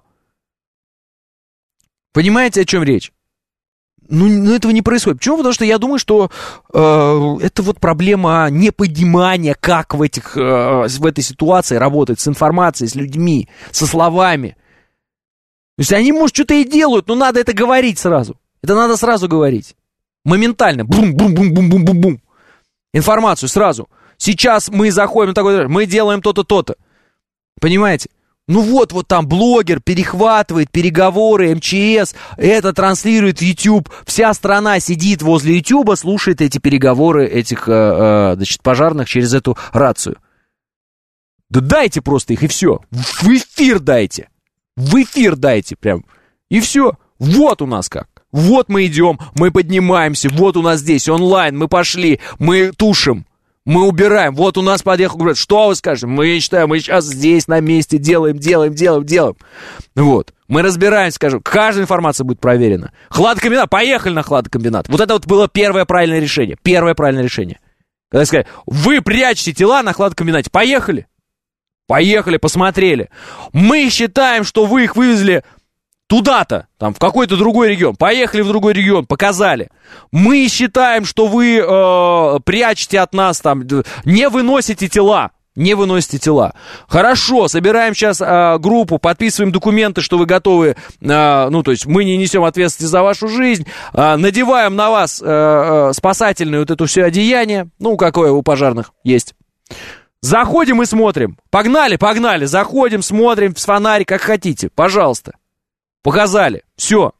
Понимаете, о чем речь? Ну, ну, этого не происходит. Почему? Потому что я думаю, что э, это вот проблема непонимания, как в, этих, э, в этой ситуации работать с информацией, с людьми, со словами. То есть они, может, что-то и делают, но надо это говорить сразу. Это надо сразу говорить. Моментально. Бум-бум-бум-бум-бум-бум. Информацию сразу. Сейчас мы заходим, такой, мы делаем то-то, то-то. Понимаете? Ну вот, вот там блогер перехватывает переговоры эм че эс, это транслирует в YouTube. Вся страна сидит возле YouTube, слушает эти переговоры этих, э, э, значит, пожарных через эту рацию. Да дайте просто их, и все. В эфир дайте. В эфир дайте прям. И все. Вот у нас как. Вот мы идем, мы поднимаемся, вот у нас здесь онлайн, мы пошли, мы тушим. Мы убираем, вот у нас подъехал, говорят, что вы скажете? Мы считаем, мы сейчас здесь на месте делаем, делаем, делаем, делаем. Вот, мы разбираемся, скажем, каждая информация будет проверена. Хладокомбинат, поехали на хладокомбинат. Вот это вот было первое правильное решение, первое правильное решение. Когда сказали, вы прячете тела на хладокомбинате, поехали. Поехали, посмотрели. Мы считаем, что вы их вывезли туда-то, там, в какой-то другой регион. Поехали в другой регион, показали. Мы считаем, что вы э, прячете от нас, там, не выносите тела. Не выносите тела. Хорошо, собираем сейчас э, группу, подписываем документы, что вы готовы, э, ну, то есть мы не несем ответственности за вашу жизнь, э, надеваем на вас э, э, спасательное вот это все одеяние, ну, какое у пожарных есть. Заходим и смотрим. Погнали, погнали, заходим, смотрим, с фонарик, как хотите, пожалуйста. Показали. Все.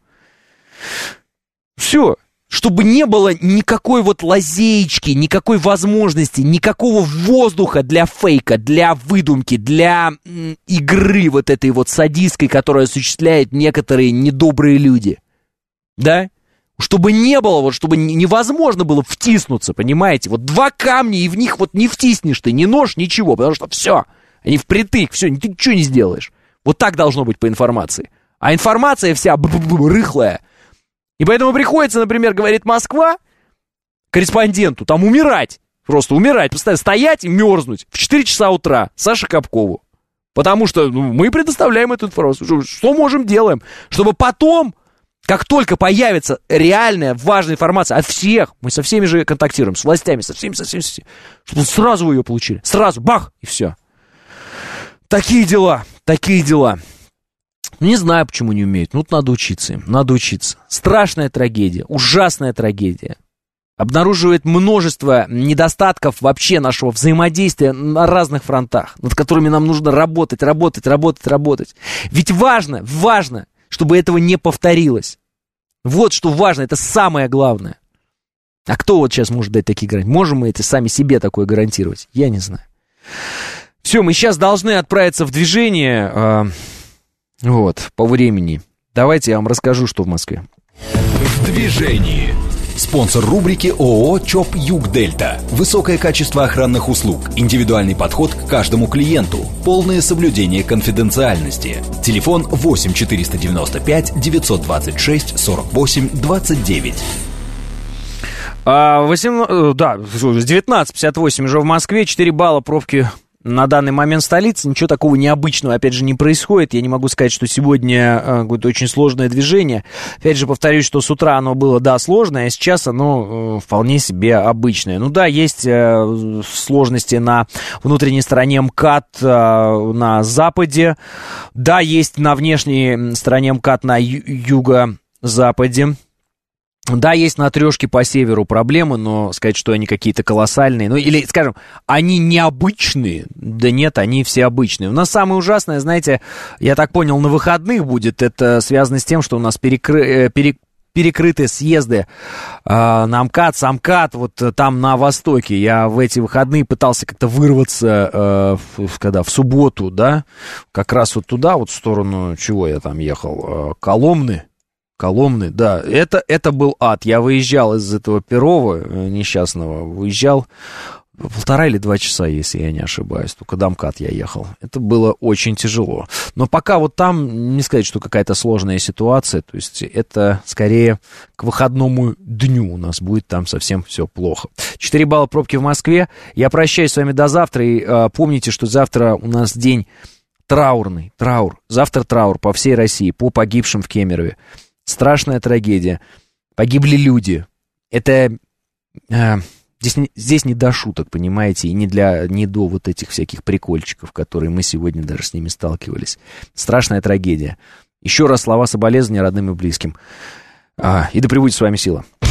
Все. Чтобы не было никакой вот лазеечки, никакой возможности, никакого воздуха для фейка, для выдумки, для м, игры вот этой вот садистской, которую осуществляют некоторые недобрые люди. Да? Чтобы не было, вот, чтобы невозможно было втиснуться, понимаете? Вот два камня, и в них вот не втиснешь ты, ни нож, ничего, потому что все. Они впритык, все, ты ничего не сделаешь. Вот так должно быть по информации. А информация вся рыхлая. И поэтому приходится, например, говорит Москва, корреспонденту, там умирать. Просто умирать. Постоянно стоять и мерзнуть в четыре часа утра Саше Капкову. Потому что ну, мы предоставляем эту информацию. Что можем, делаем. Чтобы потом, как только появится реальная, важная информация от всех, мы со всеми же контактируем, с властями, со всеми, со всеми, со всеми, чтобы сразу вы ее получили. Сразу, бах, и все. Такие дела, такие дела. Не знаю, почему не умеют. Ну, надо учиться им, надо учиться. Страшная трагедия, ужасная трагедия. Обнаруживает множество недостатков вообще нашего взаимодействия на разных фронтах, над которыми нам нужно работать, работать, работать, работать. Ведь важно, важно, чтобы этого не повторилось. Вот что важно, это самое главное. А кто вот сейчас может дать такие гарантии? Можем мы это сами себе такое гарантировать? Я не знаю. Все, мы сейчас должны отправиться в движение... Э- Вот, по времени. Давайте я вам расскажу, что в Москве. В движении. Спонсор рубрики ООО ЧОП Югдельта. Высокое качество охранных услуг, индивидуальный подход к каждому клиенту, полное соблюдение конфиденциальности. Телефон восемь четыреста девяносто пять девятьсот двадцать шесть сорок восемь двадцать девять. А, восемнадцать, да, девятнадцать пятьдесят восемь уже в Москве, четыре балла пробки. На данный момент в столице ничего такого необычного, опять же, не происходит. Я не могу сказать, что сегодня э, какое-то очень сложное движение. Опять же, повторюсь, что с утра оно было, да, сложное, а сейчас оно э, вполне себе обычное. Ну да, есть э, сложности на внутренней стороне МКАД э, на западе. Да, есть на внешней стороне МКАД на ю- юго-западе. Да, есть на трешке по северу проблемы, но сказать, что они какие-то колоссальные, ну или, скажем, они необычные, да нет, они все обычные. У нас самое ужасное, знаете, я так понял, на выходных будет, это связано с тем, что у нас перекры... пере... перекрыты съезды а, на МКАД, САМКАД, вот там на востоке. Я в эти выходные пытался как-то вырваться, а, в, когда, в субботу, да, как раз вот туда, вот в сторону, чего я там ехал, а, Коломны. Коломны, да, это, это был ад. Я выезжал из этого Перова несчастного, выезжал полтора или два часа, если я не ошибаюсь, только до МКАД я ехал. Это было очень тяжело. Но пока вот там, не сказать, что какая-то сложная ситуация, то есть это скорее к выходному дню у нас будет там совсем все плохо. четыре балла пробки в Москве. Я прощаюсь с вами до завтра, и э, помните, что завтра у нас день траурный, траур. Завтра траур по всей России, по погибшим в Кемерове. Страшная трагедия. Погибли люди. Это э, здесь, не, здесь не до шуток, понимаете, и не, для, не до вот этих всяких прикольчиков, которые мы сегодня даже с ними сталкивались. Страшная трагедия. Еще раз слова соболезнования родным и близким. А, и да пребудет с вами сила.